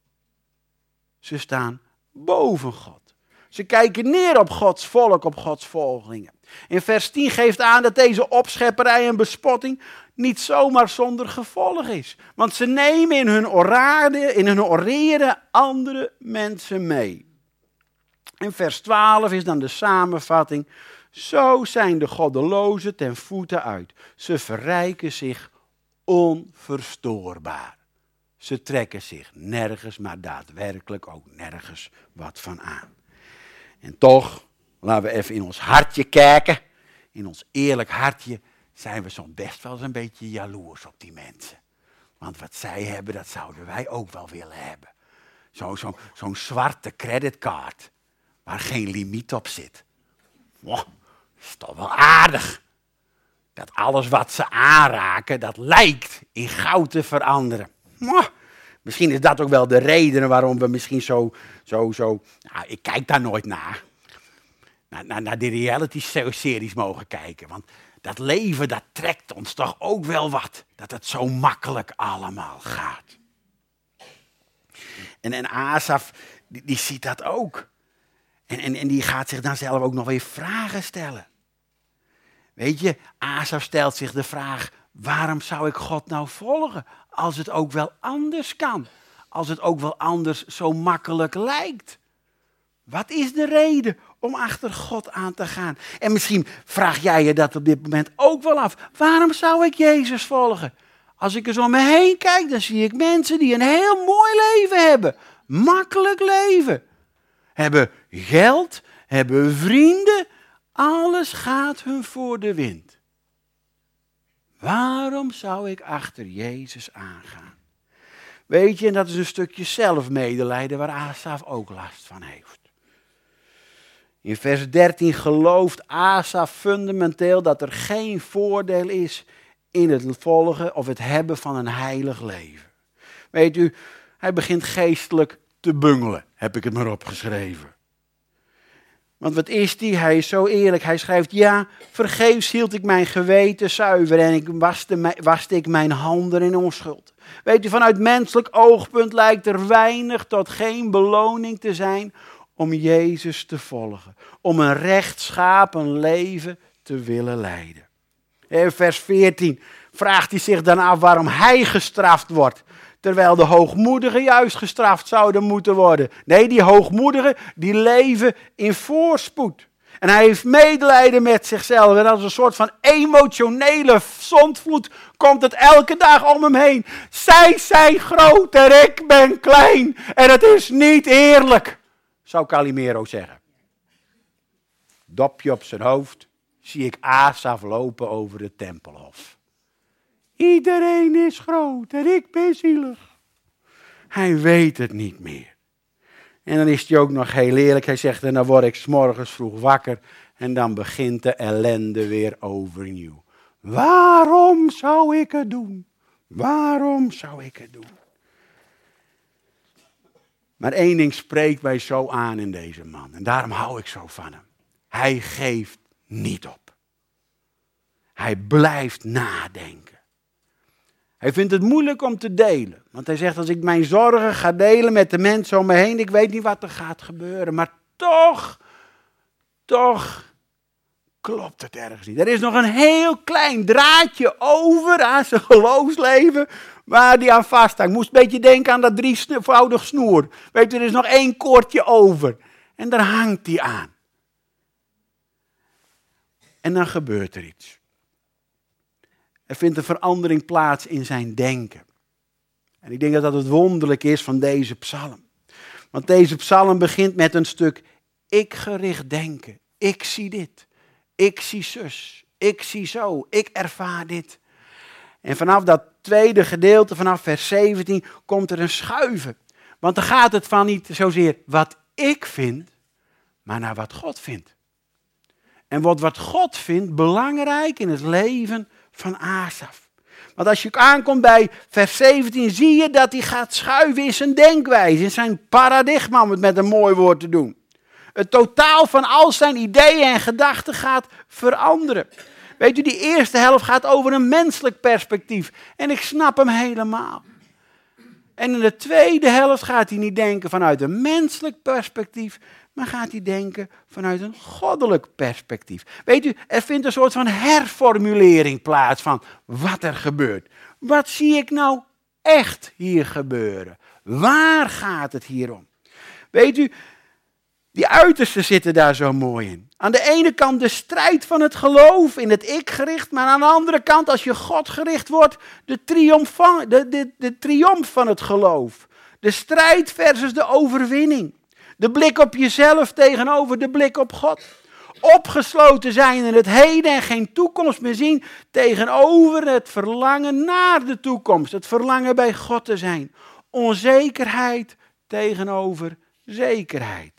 Ze staan boven God. Ze kijken neer op Gods volk, op Gods volgelingen. In vers tien geeft aan dat deze opschepperij en bespotting niet zomaar zonder gevolg is. Want ze nemen in hun orade, in hun oreren andere mensen mee. In vers twaalf is dan de samenvatting. Zo zijn de goddelozen ten voeten uit. Ze verrijken zich onverstoorbaar. Ze trekken zich nergens, maar daadwerkelijk ook nergens wat van aan. En toch, laten we even in ons hartje kijken. In ons eerlijk hartje zijn we soms best wel eens een beetje jaloers op die mensen. Want wat zij hebben, dat zouden wij ook wel willen hebben. Zo, zo, zo'n zwarte creditcard, waar geen limiet op zit. Wow, is toch wel aardig. Dat alles wat ze aanraken, dat lijkt in goud te veranderen. Wow, misschien is dat ook wel de reden waarom we misschien zo, zo, zo, nou, ik kijk daar nooit naar. Naar, naar, naar die reality-series mogen kijken. Want dat leven, dat trekt ons toch ook wel wat. Dat het zo makkelijk allemaal gaat. En, en Asaf, die, die ziet dat ook. En, en, en die gaat zich dan zelf ook nog weer vragen stellen. Weet je, Asaf stelt zich de vraag, waarom zou ik God nou volgen? Als het ook wel anders kan. Als het ook wel anders zo makkelijk lijkt. Wat is de reden om achter God aan te gaan? En misschien vraag jij je dat op dit moment ook wel af. Waarom zou ik Jezus volgen? Als ik er zo om me heen kijk, dan zie ik mensen die een heel mooi leven hebben. Makkelijk leven. Hebben geld, hebben vrienden. Alles gaat hun voor de wind. Waarom zou ik achter Jezus aangaan? Weet je, en dat is een stukje zelfmedelijden waar Asaf ook last van heeft. In vers dertien gelooft Asaf fundamenteel dat er geen voordeel is in het volgen of het hebben van een heilig leven. Weet u, hij begint geestelijk te bungelen, heb ik het maar opgeschreven. Want wat is hij? Hij is zo eerlijk. Hij schrijft, ja, vergeefs hield ik mijn geweten zuiver en ik waste, waste ik mijn handen in onschuld. Weet u, vanuit menselijk oogpunt lijkt er weinig tot geen beloning te zijn om Jezus te volgen. Om een rechtschapen leven te willen leiden. In vers veertien vraagt hij zich dan af waarom hij gestraft wordt. Terwijl de hoogmoedigen juist gestraft zouden moeten worden. Nee, die hoogmoedigen die leven in voorspoed. En hij heeft medelijden met zichzelf. En als een soort van emotionele zondvloed komt het elke dag om hem heen. Zij zijn groot en ik ben klein. En het is niet eerlijk. zou Calimero zeggen. Dopje op zijn hoofd, zie ik Asaf lopen over het tempelhof. Iedereen is groot en ik ben zielig. Hij weet het niet meer. En dan is hij ook nog heel eerlijk. Hij zegt, en dan word ik 's morgens vroeg wakker en dan begint de ellende weer overnieuw. Waarom zou ik het doen? Waarom zou ik het doen? Maar één ding spreekt mij zo aan in deze man. En daarom hou ik zo van hem. Hij geeft niet op. Hij blijft nadenken. Hij vindt het moeilijk om te delen. Want hij zegt, als ik mijn zorgen ga delen met de mensen om me heen, ik weet niet wat er gaat gebeuren. Maar toch, toch klopt het ergens niet. Er is nog een heel klein draadje over aan zijn geloofsleven waar hij aan vasthangt. Ik moest een beetje denken aan dat drievoudig snoer. Weet je, er is nog één koordje over. En daar hangt hij aan. En dan gebeurt er iets. Er vindt een verandering plaats in zijn denken. En ik denk dat dat het wonderlijk is van deze psalm. Want deze psalm begint met een stuk ik-gericht denken. Ik zie dit. Ik zie zus. Ik zie zo. Ik ervaar dit. En vanaf dat tweede gedeelte, vanaf vers zeventien, komt er een schuiven. Want dan gaat het van niet zozeer wat ik vind, maar naar wat God vindt. En wordt wat God vindt belangrijk in het leven van Asaf. Want als je aankomt bij vers zeventien, zie je dat hij gaat schuiven in zijn denkwijze, in zijn paradigma, om het met een mooi woord te doen. Het totaal van al zijn ideeën en gedachten gaat veranderen. Weet u, die eerste helft gaat over een menselijk perspectief. En ik snap hem helemaal. En in de tweede helft gaat hij niet denken vanuit een menselijk perspectief, maar gaat hij denken vanuit een goddelijk perspectief. Weet u, er vindt een soort van herformulering plaats van wat er gebeurt. Wat zie ik nou echt hier gebeuren? Waar gaat het hier om? Weet u, die uitersten zitten daar zo mooi in. Aan de ene kant de strijd van het geloof in het ik gericht, maar aan de andere kant als je God gericht wordt, de triomf van, de, de, de triomf van het geloof. De strijd versus de overwinning. De blik op jezelf tegenover de blik op God. Opgesloten zijn in het heden en geen toekomst meer zien tegenover het verlangen naar de toekomst. Het verlangen bij God te zijn. Onzekerheid tegenover zekerheid.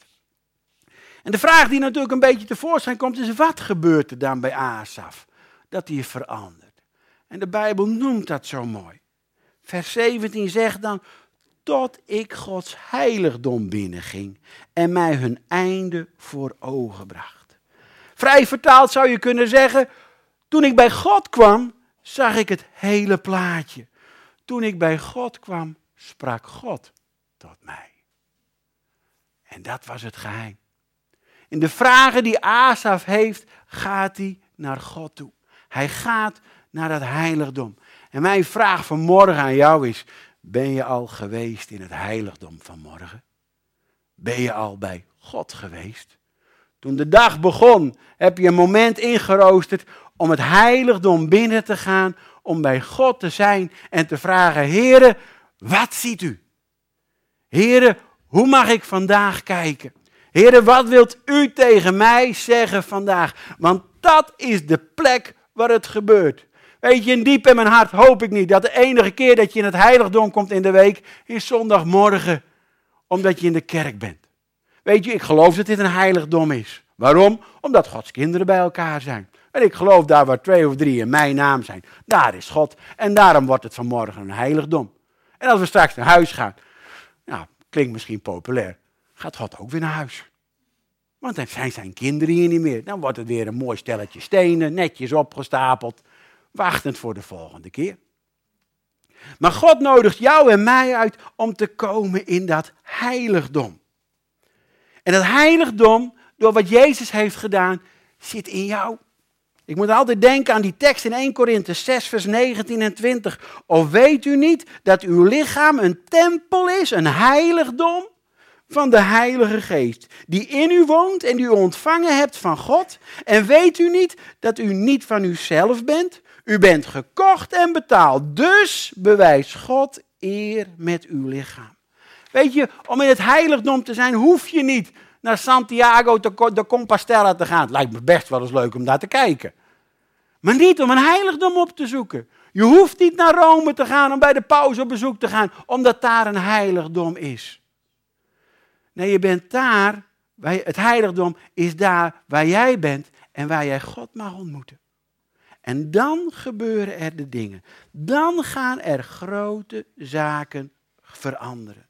En de vraag die natuurlijk een beetje tevoorschijn komt is, wat gebeurt er dan bij Asaf? Dat hij verandert. En de Bijbel noemt dat zo mooi. Vers zeventien zegt dan, tot ik Gods heiligdom binnenging en mij hun einde voor ogen bracht. Vrij vertaald zou je kunnen zeggen, toen ik bij God kwam, zag ik het hele plaatje. Toen ik bij God kwam, sprak God tot mij. En dat was het geheim. In de vragen die Asaf heeft, gaat hij naar God toe. Hij gaat naar dat heiligdom. En mijn vraag vanmorgen aan jou is, ben je al geweest in het heiligdom vanmorgen? Ben je al bij God geweest? Toen de dag begon, heb je een moment ingeroosterd om het heiligdom binnen te gaan, om bij God te zijn en te vragen, Heere, wat ziet u? Heere, hoe mag ik vandaag kijken? Heere, wat wilt u tegen mij zeggen vandaag? Want dat is de plek waar het gebeurt. Weet je, in diep in mijn hart hoop ik niet dat de enige keer dat je in het heiligdom komt in de week is zondagmorgen, omdat je in de kerk bent. Weet je, ik geloof dat dit een heiligdom is. Waarom? Omdat Gods kinderen bij elkaar zijn. En ik geloof daar waar twee of drie in mijn naam zijn, daar is God. En daarom wordt het vanmorgen een heiligdom. En als we straks naar huis gaan, nou, klinkt misschien populair, gaat God ook weer naar huis. Want dan zijn zijn kinderen hier niet meer. Dan wordt het weer een mooi stelletje stenen, netjes opgestapeld, wachtend voor de volgende keer. Maar God nodigt jou en mij uit om te komen in dat heiligdom. En dat heiligdom, door wat Jezus heeft gedaan, zit in jou. Ik moet altijd denken aan die tekst in eerste Korinthe zes, vers negentien en twintig. Of weet u niet dat uw lichaam een tempel is, een heiligdom van de Heilige Geest, die in u woont en die u ontvangen hebt van God? En weet u niet dat u niet van uzelf bent? U bent gekocht en betaald, dus bewijst God eer met uw lichaam. Weet je, om in het heiligdom te zijn hoef je niet naar Santiago de Compostela te gaan. Het lijkt me best wel eens leuk om daar te kijken. Maar niet om een heiligdom op te zoeken. Je hoeft niet naar Rome te gaan om bij de paus op bezoek te gaan, omdat daar een heiligdom is. Nee, je bent daar, het heiligdom is daar waar jij bent en waar jij God mag ontmoeten. En dan gebeuren er de dingen. Dan gaan er grote zaken veranderen.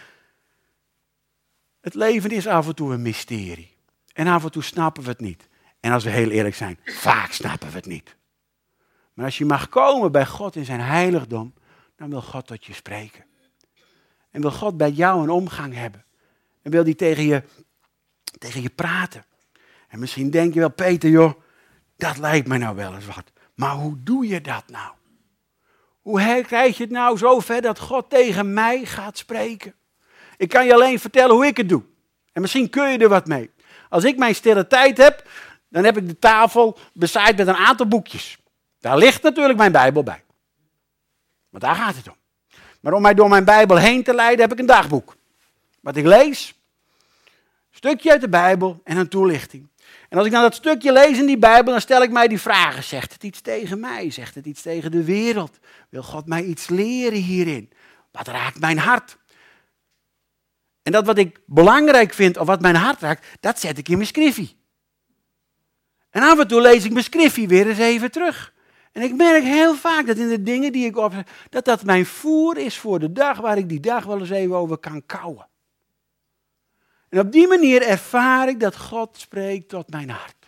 Het leven is af en toe een mysterie. En af en toe snappen we het niet. En als we heel eerlijk zijn, vaak snappen we het niet. Maar als je mag komen bij God in zijn heiligdom, dan wil God tot je spreken. En wil God bij jou een omgang hebben. En wil hij tegen je, tegen je praten. En misschien denk je wel, Peter, joh, dat lijkt mij nou wel eens wat. Maar hoe doe je dat nou? Hoe krijg je het nou zo ver dat God tegen mij gaat spreken? Ik kan je alleen vertellen hoe ik het doe. En misschien kun je er wat mee. Als ik mijn stille tijd heb, dan heb ik de tafel bezaaid met een aantal boekjes. Daar ligt natuurlijk mijn Bijbel bij. Want daar gaat het om. Maar om mij door mijn Bijbel heen te leiden, heb ik een dagboek. Wat ik lees, een stukje uit de Bijbel en een toelichting. En als ik nou dat stukje lees in die Bijbel, dan stel ik mij die vragen. Zegt het iets tegen mij? Zegt het iets tegen de wereld? Wil God mij iets leren hierin? Wat raakt mijn hart? En dat wat ik belangrijk vind, of wat mijn hart raakt, dat zet ik in mijn schriffie. En af en toe lees ik mijn schriffie weer eens even terug. En ik merk heel vaak dat in de dingen die ik opzet, dat dat mijn voer is voor de dag, waar ik die dag wel eens even over kan kauwen. En op die manier ervaar ik dat God spreekt tot mijn hart.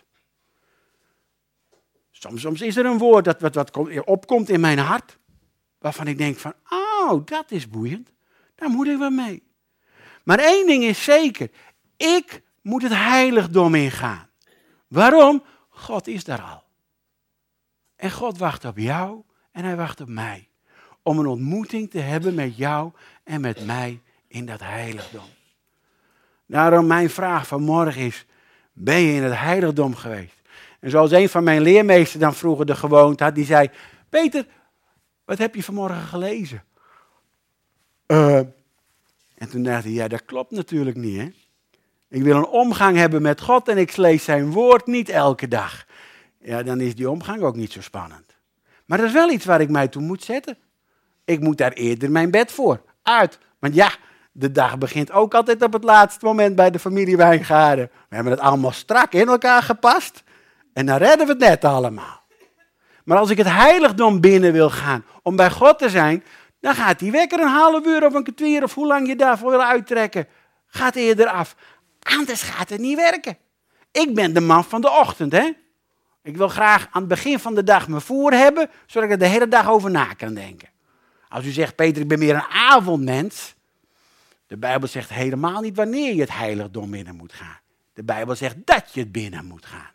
Soms, soms is er een woord dat wat, wat opkomt in mijn hart, waarvan ik denk van, oh, dat is boeiend, daar moet ik wel mee. Maar één ding is zeker, ik moet het heiligdom ingaan. Waarom? God is daar al. En God wacht op jou en hij wacht op mij. Om een ontmoeting te hebben met jou en met mij in dat heiligdom. Daarom mijn vraag vanmorgen is, ben je in het heiligdom geweest? En zoals een van mijn leermeesters dan vroeger de gewoonte had, die zei, Peter, wat heb je vanmorgen gelezen? Uh, en toen dacht hij, ja, dat klopt natuurlijk niet, hè. Ik wil een omgang hebben met God en ik lees zijn woord niet elke dag. Ja, dan is die omgang ook niet zo spannend. Maar dat is wel iets waar ik mij toe moet zetten. Ik moet daar eerder mijn bed voor uit. Want ja, de dag begint ook altijd op het laatste moment bij de familie Wijngaarden. We hebben het allemaal strak in elkaar gepast. En dan redden we het net allemaal. Maar als ik het heiligdom binnen wil gaan om bij God te zijn, dan gaat die wekker een half uur of een kwartier of hoe lang je daarvoor wil uittrekken, gaat eerder af. Anders gaat het niet werken. Ik ben de man van de ochtend, hè. Ik wil graag aan het begin van de dag mijn voer hebben, zodat ik er de hele dag over na kan denken. Als u zegt, Peter, ik ben meer een avondmens. De Bijbel zegt helemaal niet wanneer je het heiligdom binnen moet gaan. De Bijbel zegt dat je het binnen moet gaan.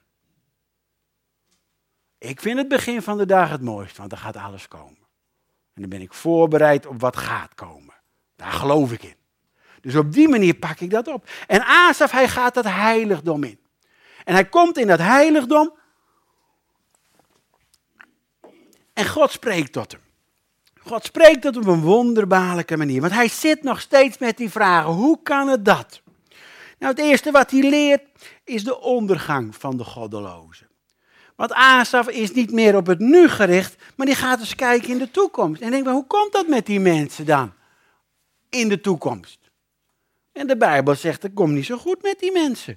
Ik vind het begin van de dag het mooist, want dan gaat alles komen. En dan ben ik voorbereid op wat gaat komen. Daar geloof ik in. Dus op die manier pak ik dat op. En Asaf, hij gaat dat heiligdom in. En hij komt in dat heiligdom. En God spreekt tot hem. God spreekt tot hem op een wonderbaarlijke manier. Want hij zit nog steeds met die vragen. Hoe kan het dat? Nou, het eerste wat hij leert is de ondergang van de goddelozen. Want Asaf is niet meer op het nu gericht, maar die gaat eens kijken in de toekomst. En denkt, hoe komt dat met die mensen dan? In de toekomst. En de Bijbel zegt, het komt niet zo goed met die mensen.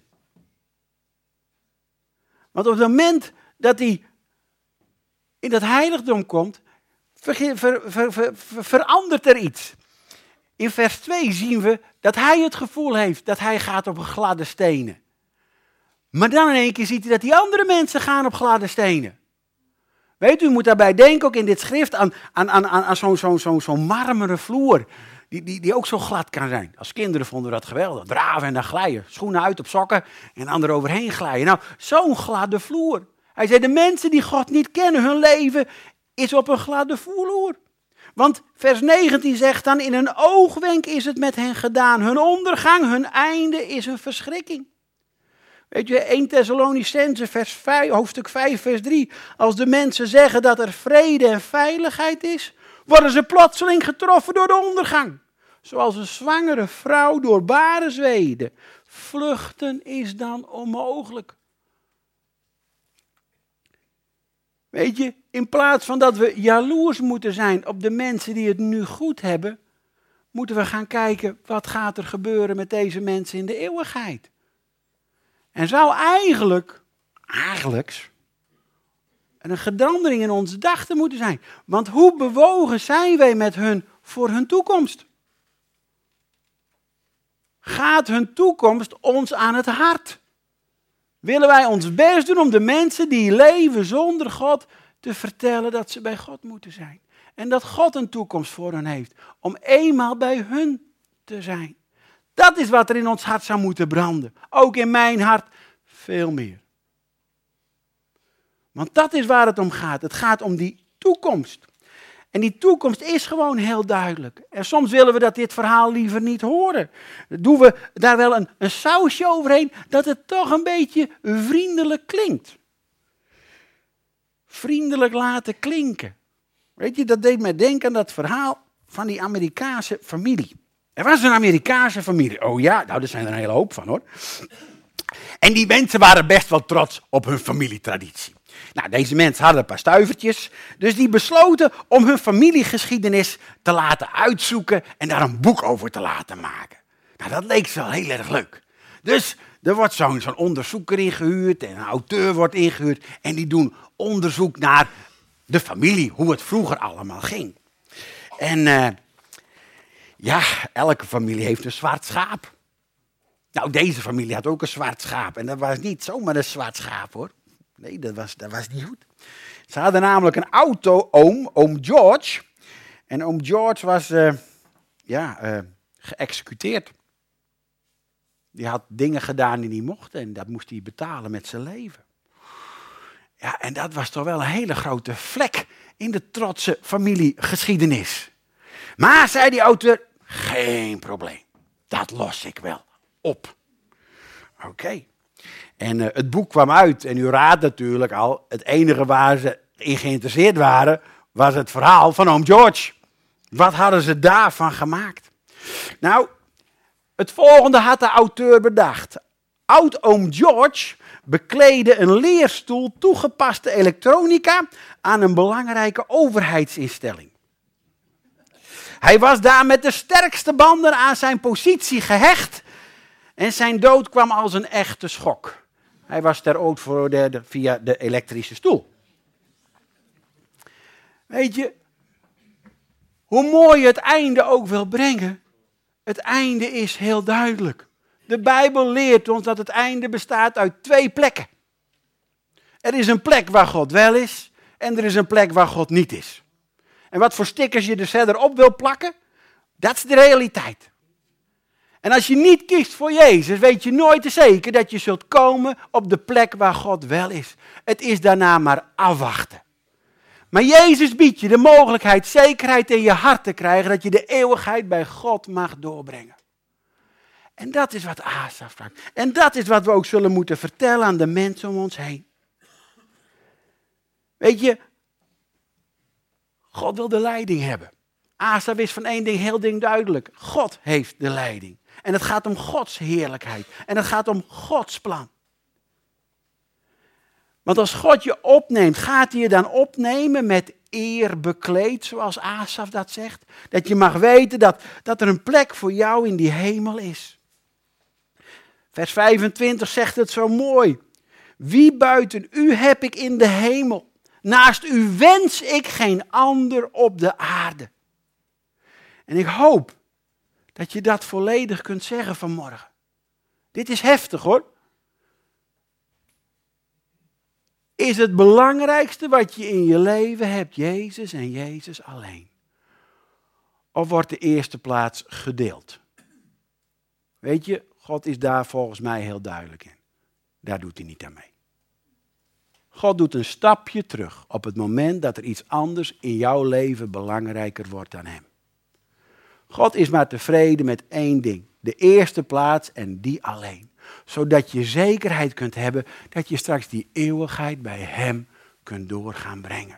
Want op het moment dat hij in dat heiligdom komt, ver, ver, ver, ver, verandert er iets. In vers twee zien we dat hij het gevoel heeft dat hij gaat op gladde stenen. Maar dan in één keer ziet hij dat die andere mensen gaan op gladde stenen. Weet u, u moet daarbij denken, ook in dit schrift, aan, aan, aan, aan zo'n zo, zo, zo marmeren vloer. Die, die, die ook zo glad kan zijn. Als kinderen vonden we dat geweldig. Draven en dan glijden. Schoenen uit op sokken en dan er overheen glijden. Nou, zo'n gladde vloer. Hij zei, de mensen die God niet kennen, hun leven is op een gladde vloer. Want vers negentien zegt dan, in een oogwenk is het met hen gedaan. Hun ondergang, hun einde is een verschrikking. Weet je, eerste Thessalonicenzen, vers vijf, hoofdstuk vijf, vers drie. Als de mensen zeggen dat er vrede en veiligheid is, worden ze plotseling getroffen door de ondergang. Zoals een zwangere vrouw door bare zweden. Vluchten is dan onmogelijk. Weet je, in plaats van dat we jaloers moeten zijn op de mensen die het nu goed hebben, moeten we gaan kijken, wat gaat er gebeuren met deze mensen in de eeuwigheid? En zou eigenlijk, eigenlijk, een verandering in onze gedachten moeten zijn. Want hoe bewogen zijn wij met hun voor hun toekomst? Gaat hun toekomst ons aan het hart? Willen wij ons best doen om de mensen die leven zonder God te vertellen dat ze bij God moeten zijn? En dat God een toekomst voor hen heeft, om eenmaal bij hun te zijn. Dat is wat er in ons hart zou moeten branden. Ook in mijn hart veel meer. Want dat is waar het om gaat. Het gaat om die toekomst. En die toekomst is gewoon heel duidelijk. En soms willen we dat dit verhaal liever niet horen. Dan doen we daar wel een, een sausje overheen, dat het toch een beetje vriendelijk klinkt. Vriendelijk laten klinken. Weet je, dat deed mij denken aan dat verhaal van die Amerikaanse familie. Er was een Amerikaanse familie. Oh ja, nou, er zijn er een hele hoop van hoor. En die mensen waren best wel trots op hun familietraditie. Nou, deze mensen hadden een paar stuivertjes, dus die besloten om hun familiegeschiedenis te laten uitzoeken en daar een boek over te laten maken. Nou, dat leek ze wel heel erg leuk. Dus er wordt zo'n zo'n onderzoeker ingehuurd en een auteur wordt ingehuurd en die doen onderzoek naar de familie, hoe het vroeger allemaal ging. En uh, ja, elke familie heeft een zwart schaap. Nou, deze familie had ook een zwart schaap en dat was niet zomaar een zwart schaap hoor. Nee, dat was, dat was niet goed. Ze hadden namelijk een auto-oom, oom George. En oom George was uh, ja, uh, geëxecuteerd. Die had dingen gedaan die niet mochten en dat moest hij betalen met zijn leven. Ja, en dat was toch wel een hele grote vlek in de trotse familiegeschiedenis. Maar, zei die auteur, geen probleem. Dat los ik wel op. Oké. Okay. En uh, het boek kwam uit en u raadt natuurlijk al, het enige waar ze in geïnteresseerd waren, was het verhaal van oom George. Wat hadden ze daarvan gemaakt? Nou, het volgende had de auteur bedacht. Oud-oom George bekleedde een leerstoel toegepaste elektronica aan een belangrijke overheidsinstelling. Hij was daar met de sterkste banden aan zijn positie gehecht en zijn dood kwam als een echte schok. Hij was ter dood veroordeeld via de elektrische stoel. Weet je, hoe mooi je het einde ook wil brengen, het einde is heel duidelijk. De Bijbel leert ons dat het einde bestaat uit twee plekken. Er is een plek waar God wel is en er is een plek waar God niet is. En wat voor stickers je er verder op wil plakken, dat is de realiteit. En als je niet kiest voor Jezus, weet je nooit zeker dat je zult komen op de plek waar God wel is. Het is daarna maar afwachten. Maar Jezus biedt je de mogelijkheid, zekerheid in je hart te krijgen, dat je de eeuwigheid bij God mag doorbrengen. En dat is wat Asaf vraagt. En dat is wat we ook zullen moeten vertellen aan de mensen om ons heen. Weet je, God wil de leiding hebben. Asaf is van één ding heel ding duidelijk. God heeft de leiding. En het gaat om Gods heerlijkheid. En het gaat om Gods plan. Want als God je opneemt, gaat hij je dan opnemen met eer bekleed, zoals Asaf dat zegt? Dat je mag weten dat, dat er een plek voor jou in die hemel is. Vers vijfentwintig zegt het zo mooi. Wie buiten u heb ik in de hemel? Naast u wens ik geen ander op de aarde. En ik hoop dat je dat volledig kunt zeggen vanmorgen. Dit is heftig hoor. Is het belangrijkste wat je in je leven hebt Jezus en Jezus alleen? Of wordt de eerste plaats gedeeld? Weet je, God is daar volgens mij heel duidelijk in. Daar doet hij niet aan mee. God doet een stapje terug op het moment dat er iets anders in jouw leven belangrijker wordt dan hem. God is maar tevreden met één ding. De eerste plaats en die alleen. Zodat je zekerheid kunt hebben dat je straks die eeuwigheid bij hem kunt doorgaan brengen.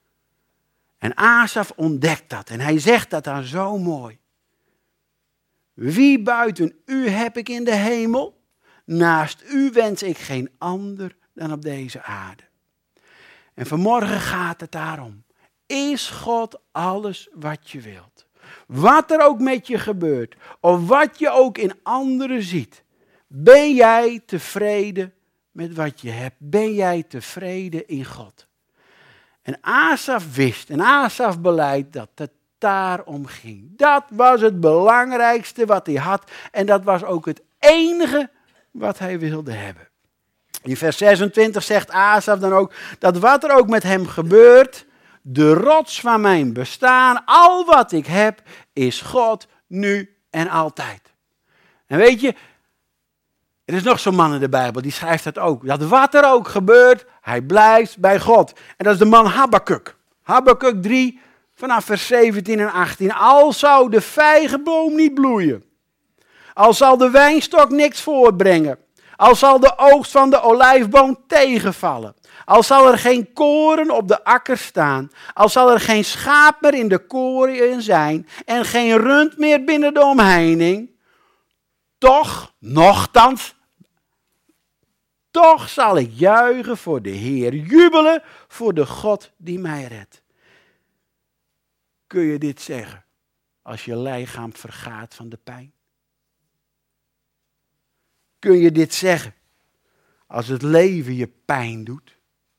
En Asaf ontdekt dat en hij zegt dat dan zo mooi. Wie buiten u heb ik in de hemel? Naast u wens ik geen ander dan op deze aarde. En vanmorgen gaat het daarom. Is God alles wat je wilt? Wat er ook met je gebeurt, of wat je ook in anderen ziet. Ben jij tevreden met wat je hebt? Ben jij tevreden in God? En Asaf wist, en Asaf beleidt dat het daarom ging. Dat was het belangrijkste wat hij had. En dat was ook het enige wat hij wilde hebben. In vers zesentwintig zegt Asaf dan ook dat wat er ook met hem gebeurt, de rots van mijn bestaan, al wat ik heb, is God nu en altijd. En weet je, er is nog zo'n man in de Bijbel, die schrijft dat ook. Dat wat er ook gebeurt, hij blijft bij God. En dat is de man Habakuk. Habakuk drie, vanaf vers zeventien en achttien. Al zou de vijgenboom niet bloeien. Al zal de wijnstok niks voortbrengen. Al zal de oogst van de olijfboom tegenvallen. Al zal er geen koren op de akker staan. Al zal er geen schaap meer in de koren zijn. En geen rund meer binnen de omheining. Toch, nochtans, toch zal ik juichen voor de Heer. Jubelen voor de God die mij redt. Kun je dit zeggen als je lichaam vergaat van de pijn? Kun je dit zeggen als het leven je pijn doet?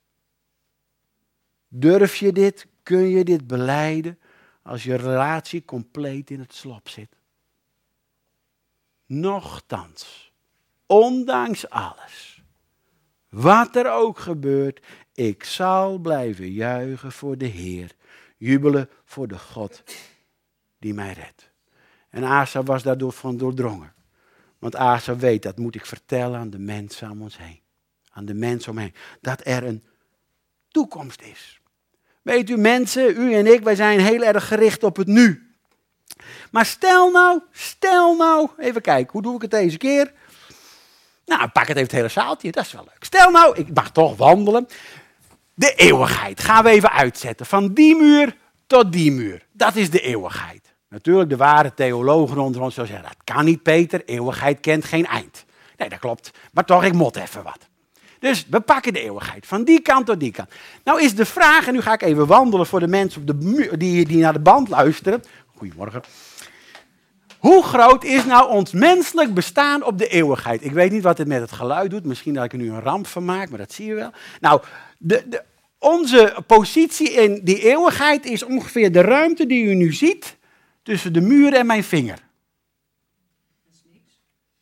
Durf je dit? Kun je dit belijden als je relatie compleet in het slop zit? Nochtans, ondanks alles, wat er ook gebeurt, ik zal blijven juichen voor de Heer. Jubelen voor de God die mij redt. En Asa was daardoor van doordrongen. Want Asa weet, dat moet ik vertellen aan de mensen om ons heen. Aan de mensen om me heen. Dat er een toekomst is. Weet u mensen, u en ik, wij zijn heel erg gericht op het nu. Maar stel nou, stel nou, even kijken, hoe doe ik het deze keer? Nou, pak het even het hele zaaltje, dat is wel leuk. Stel nou, ik mag toch wandelen. De eeuwigheid gaan we even uitzetten. Van die muur tot die muur. Dat is de eeuwigheid. Natuurlijk, de ware theologen onder ons zullen zeggen, dat kan niet Peter, eeuwigheid kent geen eind. Nee, dat klopt, maar toch, ik mot even wat. Dus we pakken de eeuwigheid, van die kant tot die kant. Nou is de vraag, en nu ga ik even wandelen voor de mensen op de muur, die, die naar de band luisteren. Goedemorgen. Hoe groot is nou ons menselijk bestaan op de eeuwigheid? Ik weet niet wat het met het geluid doet, misschien dat ik er nu een ramp van maak, maar dat zie je wel. Nou, de, de, onze positie in die eeuwigheid is ongeveer de ruimte die u nu ziet tussen de muur en mijn vinger. Dat is niks.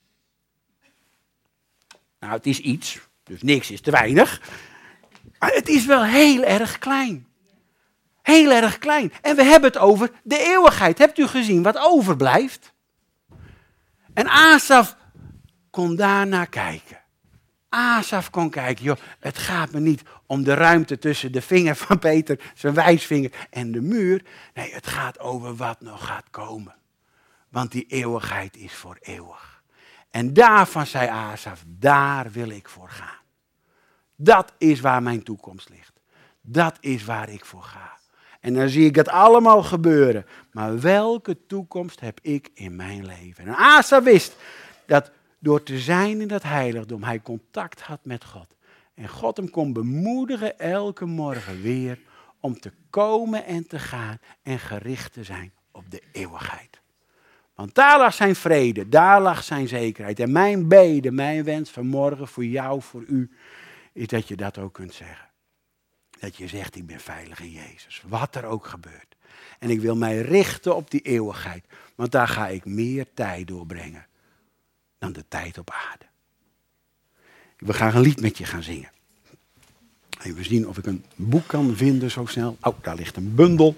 Nou, het is iets, dus niks is te weinig. Maar het is wel heel erg klein. Heel erg klein. En we hebben het over de eeuwigheid. Hebt u gezien wat overblijft? En Asaf kon daarnaar kijken. Asaf kon kijken, joh, het gaat me niet om de ruimte tussen de vinger van Peter, zijn wijsvinger, en de muur. Nee, het gaat over wat nog gaat komen. Want die eeuwigheid is voor eeuwig. En daarvan zei Asaf, daar wil ik voor gaan. Dat is waar mijn toekomst ligt. Dat is waar ik voor ga. En dan zie ik het allemaal gebeuren. Maar welke toekomst heb ik in mijn leven? En Asaf wist dat door te zijn in dat heiligdom hij contact had met God. En God hem kon bemoedigen elke morgen weer om te komen en te gaan en gericht te zijn op de eeuwigheid. Want daar lag zijn vrede, daar lag zijn zekerheid. En mijn bede, mijn wens vanmorgen voor jou, voor u, is dat je dat ook kunt zeggen. Dat je zegt, ik ben veilig in Jezus, wat er ook gebeurt. En ik wil mij richten op die eeuwigheid, want daar ga ik meer tijd doorbrengen dan de tijd op aarde. Ik wil graag een lied met je gaan zingen. Even zien of ik een boek kan vinden zo snel. Oh, daar ligt een bundel.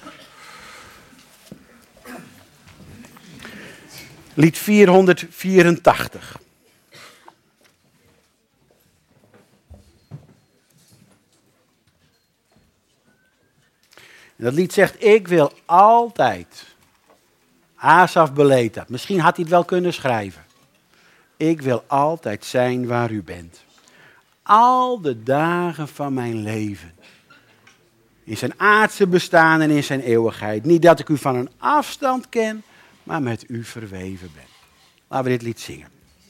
Lied vierhonderdvierentachtig. En dat lied zegt, ik wil altijd. Asaf beleed dat. Misschien had hij het wel kunnen schrijven. Ik wil altijd zijn waar u bent. Al de dagen van mijn leven. In zijn aardse bestaan en in zijn eeuwigheid. Niet dat ik u van een afstand ken, maar met u verweven ben. Laten we dit lied zingen.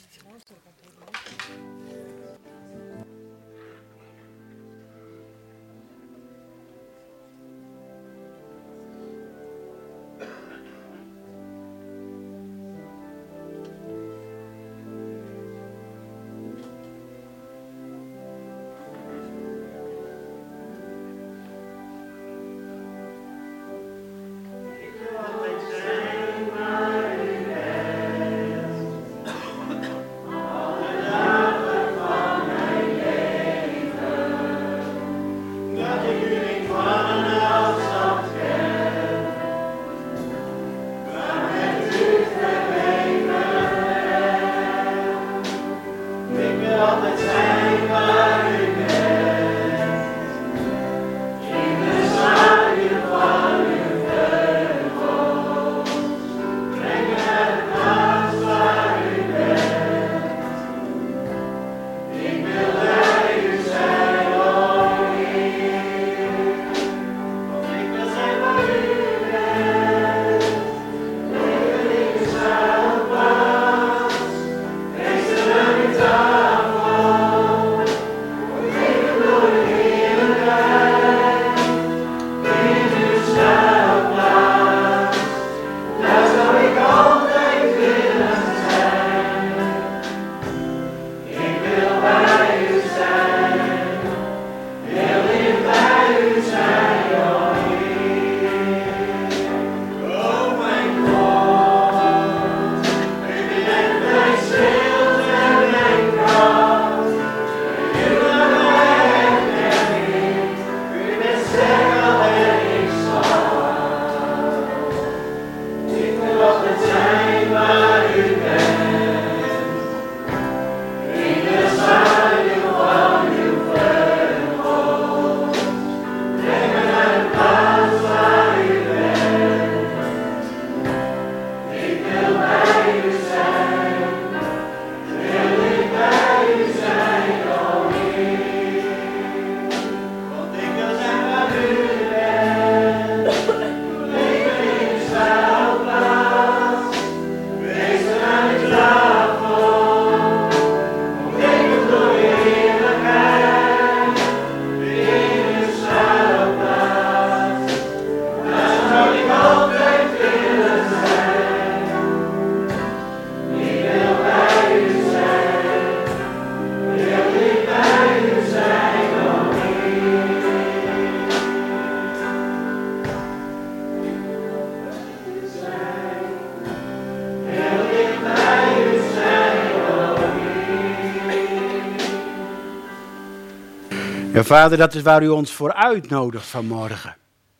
Ja, Vader, dat is waar u ons voor uitnodigt vanmorgen.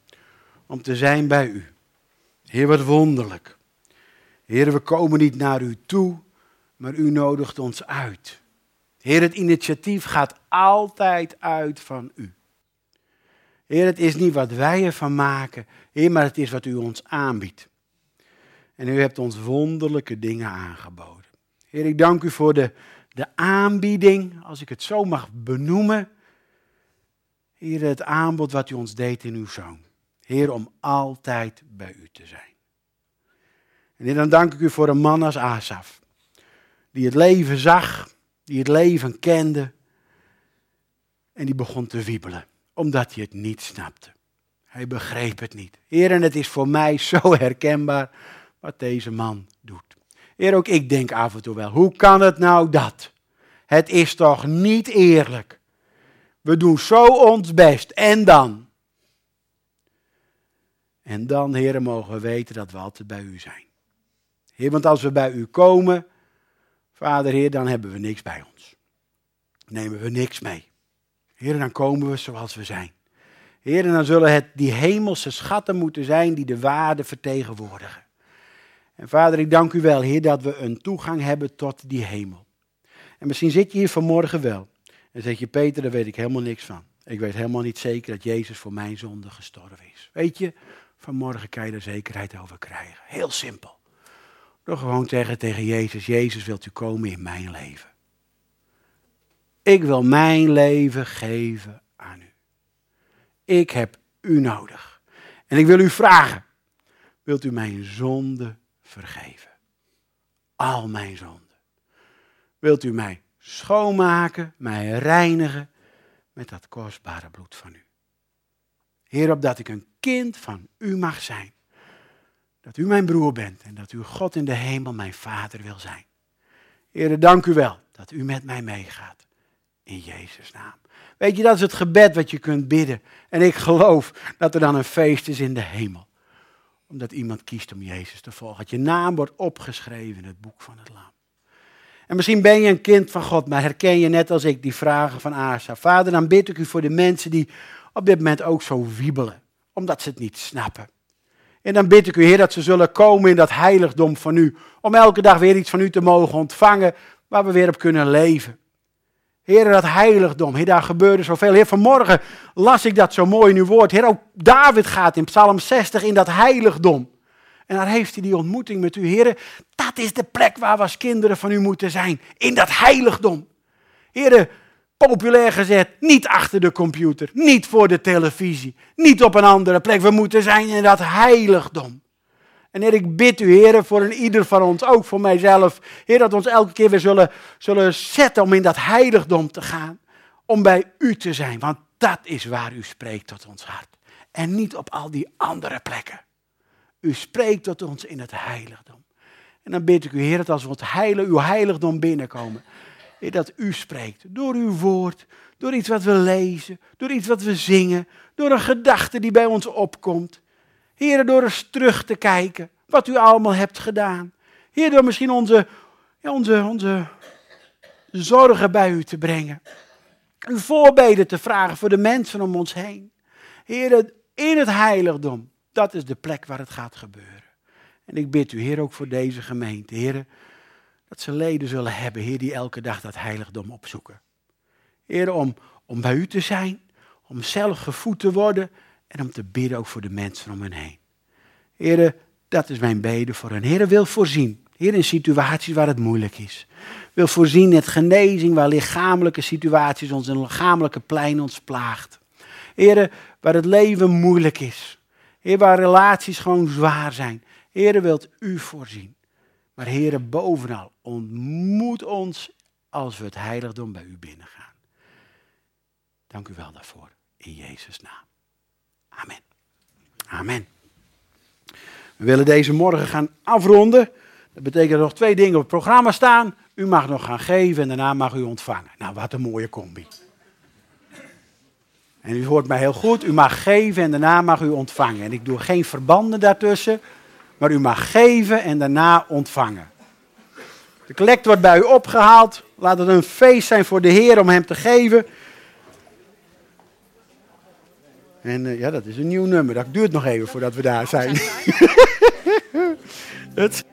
Om te zijn bij u. Heer, wat wonderlijk. Heer, we komen niet naar u toe, maar u nodigt ons uit. Heer, het initiatief gaat altijd uit van u. Heer, het is niet wat wij ervan maken, Heer, maar het is wat u ons aanbiedt. En u hebt ons wonderlijke dingen aangeboden. Heer, ik dank u voor de, de aanbieding, als ik het zo mag benoemen. Heer, het aanbod wat u ons deed in uw Zoon. Heer, om altijd bij u te zijn. En Heer, dan dank ik u voor een man als Asaf. Die het leven zag, die het leven kende. En die begon te wiebelen, omdat hij het niet snapte. Hij begreep het niet. Heer, en het is voor mij zo herkenbaar wat deze man doet. Heer, ook ik denk af en toe wel, hoe kan het nou dat? Het is toch niet eerlijk? We doen zo ons best. En dan? En dan, Heer, mogen we weten dat we altijd bij u zijn. Heer, want als we bij u komen, Vader, Heer, dan hebben we niks bij ons. Nemen we niks mee. Heer, dan komen we zoals we zijn. Heer, en dan zullen het die hemelse schatten moeten zijn die de waarde vertegenwoordigen. En Vader, ik dank u wel, Heer, dat we een toegang hebben tot die hemel. En misschien zit je hier vanmorgen wel. En zeg je, Peter, daar weet ik helemaal niks van. Ik weet helemaal niet zeker dat Jezus voor mijn zonde gestorven is. Weet je, vanmorgen kan je er zekerheid over krijgen. Heel simpel. Door gewoon zeggen tegen Jezus, Jezus, wilt u komen in mijn leven? Ik wil mijn leven geven aan u. Ik heb u nodig. En ik wil u vragen, wilt u mijn zonde vergeven. Al mijn zonden. Wilt u mij schoonmaken, mij reinigen met dat kostbare bloed van u. Heer, opdat ik een kind van u mag zijn. Dat u mijn broer bent en dat u God in de hemel mijn vader wil zijn. Heer, dank u wel dat u met mij meegaat. In Jezus' naam. Weet je, dat is het gebed wat je kunt bidden. En ik geloof dat er dan een feest is in de hemel. Omdat iemand kiest om Jezus te volgen. Dat je naam wordt opgeschreven in het boek van het Lam. En misschien ben je een kind van God, maar herken je net als ik die vragen van Asa. Vader, dan bid ik u voor de mensen die op dit moment ook zo wiebelen. Omdat ze het niet snappen. En dan bid ik u, Heer, dat ze zullen komen in dat heiligdom van u. Om elke dag weer iets van u te mogen ontvangen waar we weer op kunnen leven. Heer, dat heiligdom, Heer, daar gebeurde zoveel. Heer, vanmorgen las ik dat zo mooi in uw woord. Heer, ook David gaat in Psalm zestig in dat heiligdom. En daar heeft hij die ontmoeting met u. Heer, dat is de plek waar we als kinderen van u moeten zijn. In dat heiligdom. Heer, populair gezegd, niet achter de computer. Niet voor de televisie. Niet op een andere plek. We moeten zijn in dat heiligdom. En Heer, ik bid u, Heer, voor een ieder van ons, ook voor mijzelf. Heer, dat we ons elke keer weer zullen, zullen zetten om in dat heiligdom te gaan. Om bij u te zijn. Want dat is waar u spreekt tot ons hart. En niet op al die andere plekken. U spreekt tot ons in het heiligdom. En dan bid ik u, Heer, dat als we het heilig, uw heiligdom binnenkomen, Heer, dat u spreekt. Door uw woord, door iets wat we lezen, door iets wat we zingen, door een gedachte die bij ons opkomt. Heer, door eens terug te kijken wat u allemaal hebt gedaan. Heer, door misschien onze, ja, onze, onze zorgen bij u te brengen. Uw voorbeden te vragen voor de mensen om ons heen. Heer, in het heiligdom. Dat is de plek waar het gaat gebeuren. En ik bid u, Heer, ook voor deze gemeente, Heer, dat ze leden zullen hebben, Heer, die elke dag dat heiligdom opzoeken. Heer, om, om bij u te zijn, om zelf gevoed te worden en om te bidden ook voor de mensen om hen heen. Heer, dat is mijn bede voor hen. Heer, wil voorzien, Heer, in situaties waar het moeilijk is. Wil voorzien in het genezing waar lichamelijke situaties ons, een lichamelijke pijn ons plaagt. Heer, waar het leven moeilijk is. Heer, waar relaties gewoon zwaar zijn. Heer, wilt u voorzien. Maar Heer, bovenal, ontmoet ons als we het heiligdom bij u binnengaan. Dank u wel daarvoor. In Jezus' naam. Amen. Amen. We willen deze morgen gaan afronden. Dat betekent dat er nog twee dingen op het programma staan. U mag nog gaan geven en daarna mag u ontvangen. Nou, wat een mooie combi. En u hoort mij heel goed, u mag geven en daarna mag u ontvangen. En ik doe geen verbanden daartussen, maar u mag geven en daarna ontvangen. De collect wordt bij u opgehaald. Laat het een feest zijn voor de Heer om hem te geven. En uh, ja, dat is een nieuw nummer. Dat duurt nog even voordat we daar zijn. Het...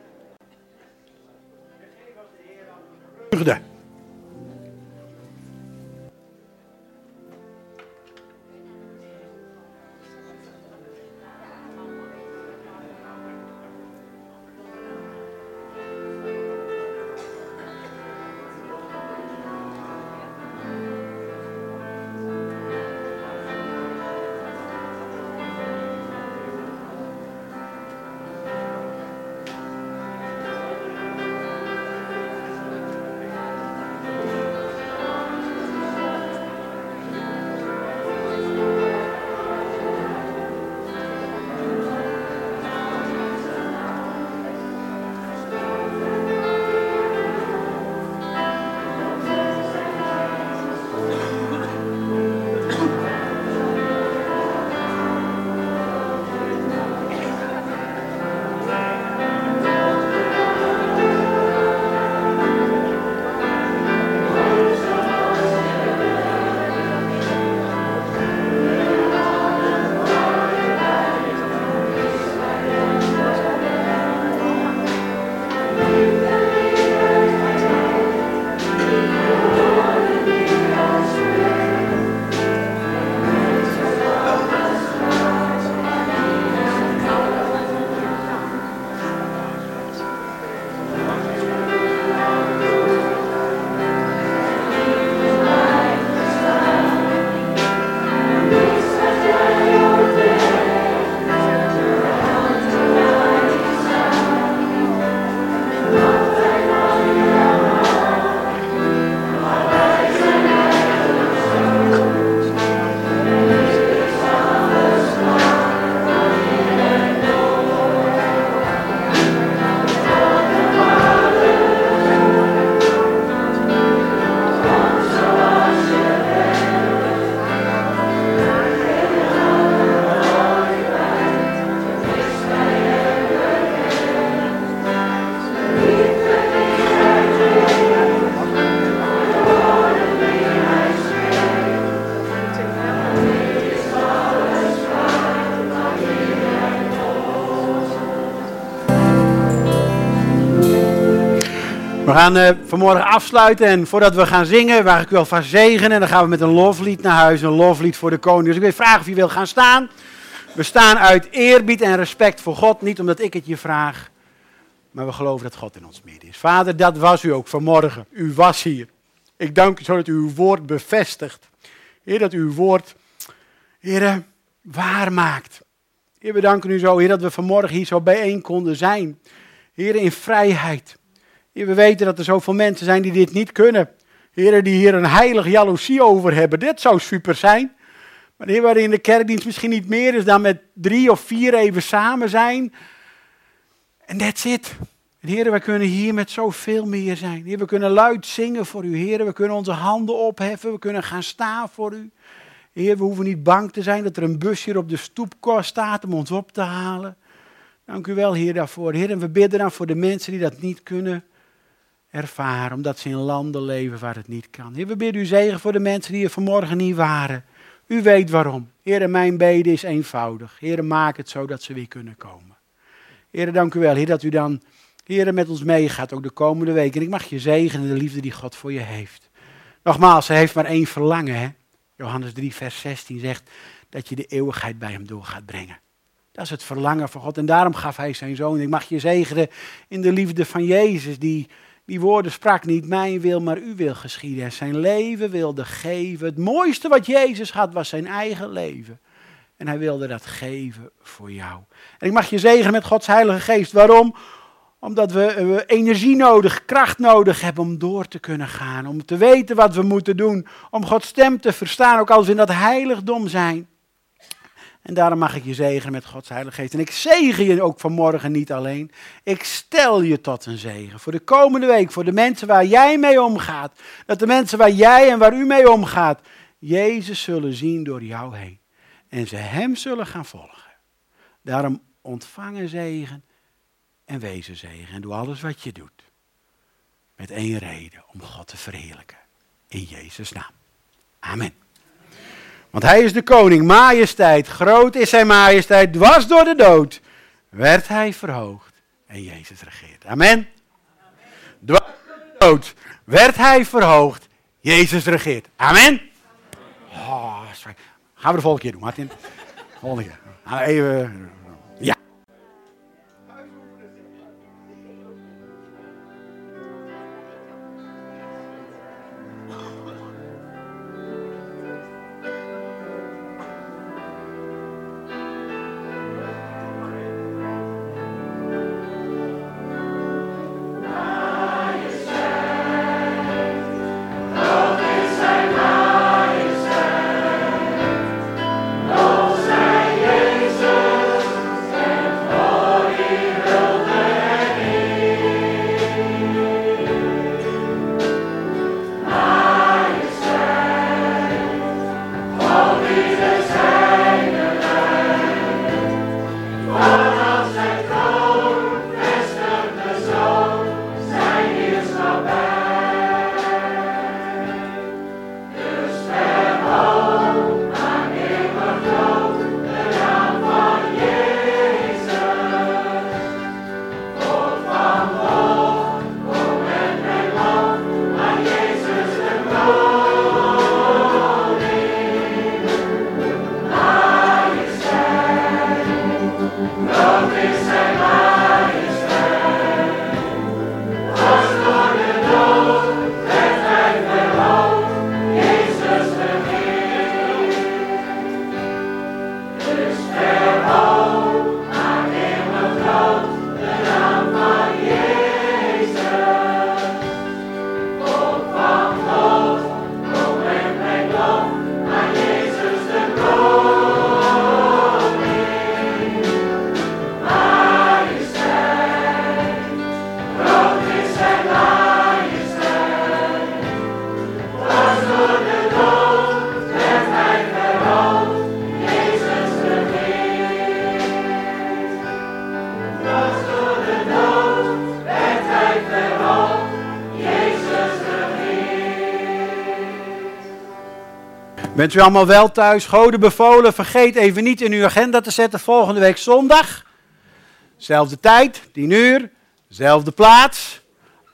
We gaan uh, vanmorgen afsluiten en voordat we gaan zingen, waar ik u alvast zegenen. En dan gaan we met een loflied naar huis, een loflied voor de koning. Dus ik wil vragen of je wil gaan staan. We staan uit eerbied en respect voor God, niet omdat ik het je vraag, maar we geloven dat God in ons midden is. Vader, dat was u ook vanmorgen. U was hier. Ik dank u zo dat u uw woord bevestigt. Heer, dat u uw woord, Heer, waar maakt. Heer, we danken u zo, Heer, dat we vanmorgen hier zo bijeen konden zijn. Heer, in vrijheid. Heer, we weten dat er zoveel mensen zijn die dit niet kunnen. Heer, die hier een heilige jaloezie over hebben. Dit zou super zijn. Maar Heer, waarin de kerkdienst misschien niet meer is dan met drie of vier even samen zijn. En that's it. En Heer, we kunnen hier met zoveel meer zijn. Heer, we kunnen luid zingen voor u. Heer, we kunnen onze handen opheffen. We kunnen gaan staan voor u. Heer, we hoeven niet bang te zijn dat er een bus hier op de stoep staat om ons op te halen. Dank u wel, Heer, daarvoor. Heer, en we bidden dan voor de mensen die dat niet kunnen ervaren, omdat ze in landen leven waar het niet kan. Heer, we bidden u zegen voor de mensen die er vanmorgen niet waren. U weet waarom. Heer, mijn bede is eenvoudig. Heer, maak het zo dat ze weer kunnen komen. Heer, dank u wel, Heer, dat u dan, Heer, met ons meegaat, ook de komende week. En ik mag je zegenen, de liefde die God voor je heeft. Nogmaals, hij heeft maar één verlangen, hè. Johannes drie, vers zestien zegt dat je de eeuwigheid bij hem door gaat brengen. Dat is het verlangen van God. En daarom gaf hij zijn zoon. Ik mag je zegenen in de liefde van Jezus. Die, die woorden sprak, niet mijn wil, maar uw wil geschieden. En zijn leven wilde geven. Het mooiste wat Jezus had was zijn eigen leven. En hij wilde dat geven voor jou. En ik mag je zegenen met Gods Heilige Geest. Waarom? Omdat we, we energie nodig, kracht nodig hebben om door te kunnen gaan. Om te weten wat we moeten doen. Om Gods stem te verstaan, ook als we in dat heiligdom zijn. En daarom mag ik je zegenen met Gods Heilige Geest. En ik zegen je ook vanmorgen niet alleen. Ik stel je tot een zegen. Voor de komende week, voor de mensen waar jij mee omgaat. Dat de mensen waar jij en waar u mee omgaat, Jezus zullen zien door jou heen. En ze hem zullen gaan volgen. Daarom ontvang een zegen en wees een zegen. En doe alles wat je doet. Met één reden, om God te verheerlijken. In Jezus' naam. Amen. Want hij is de koning, majesteit, groot is zijn majesteit, dwars door de dood, werd hij verhoogd en Jezus regeert. Amen. Amen. Dwars door de dood, werd hij verhoogd, Jezus regeert. Amen. Oh, sorry. Gaan we de volgende keer doen, Martin. Volgende keer. Nou, even... Ja. Bent u allemaal wel thuis? Goden bevolen, vergeet even niet in uw agenda te zetten. Volgende week zondag. Zelfde tijd, tien uur. Zelfde plaats.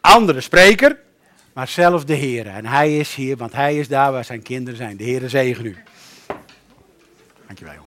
andere spreker, maar zelf de Heer. En hij is hier, want hij is daar waar zijn kinderen zijn. De Heer zegen u. Dankjewel.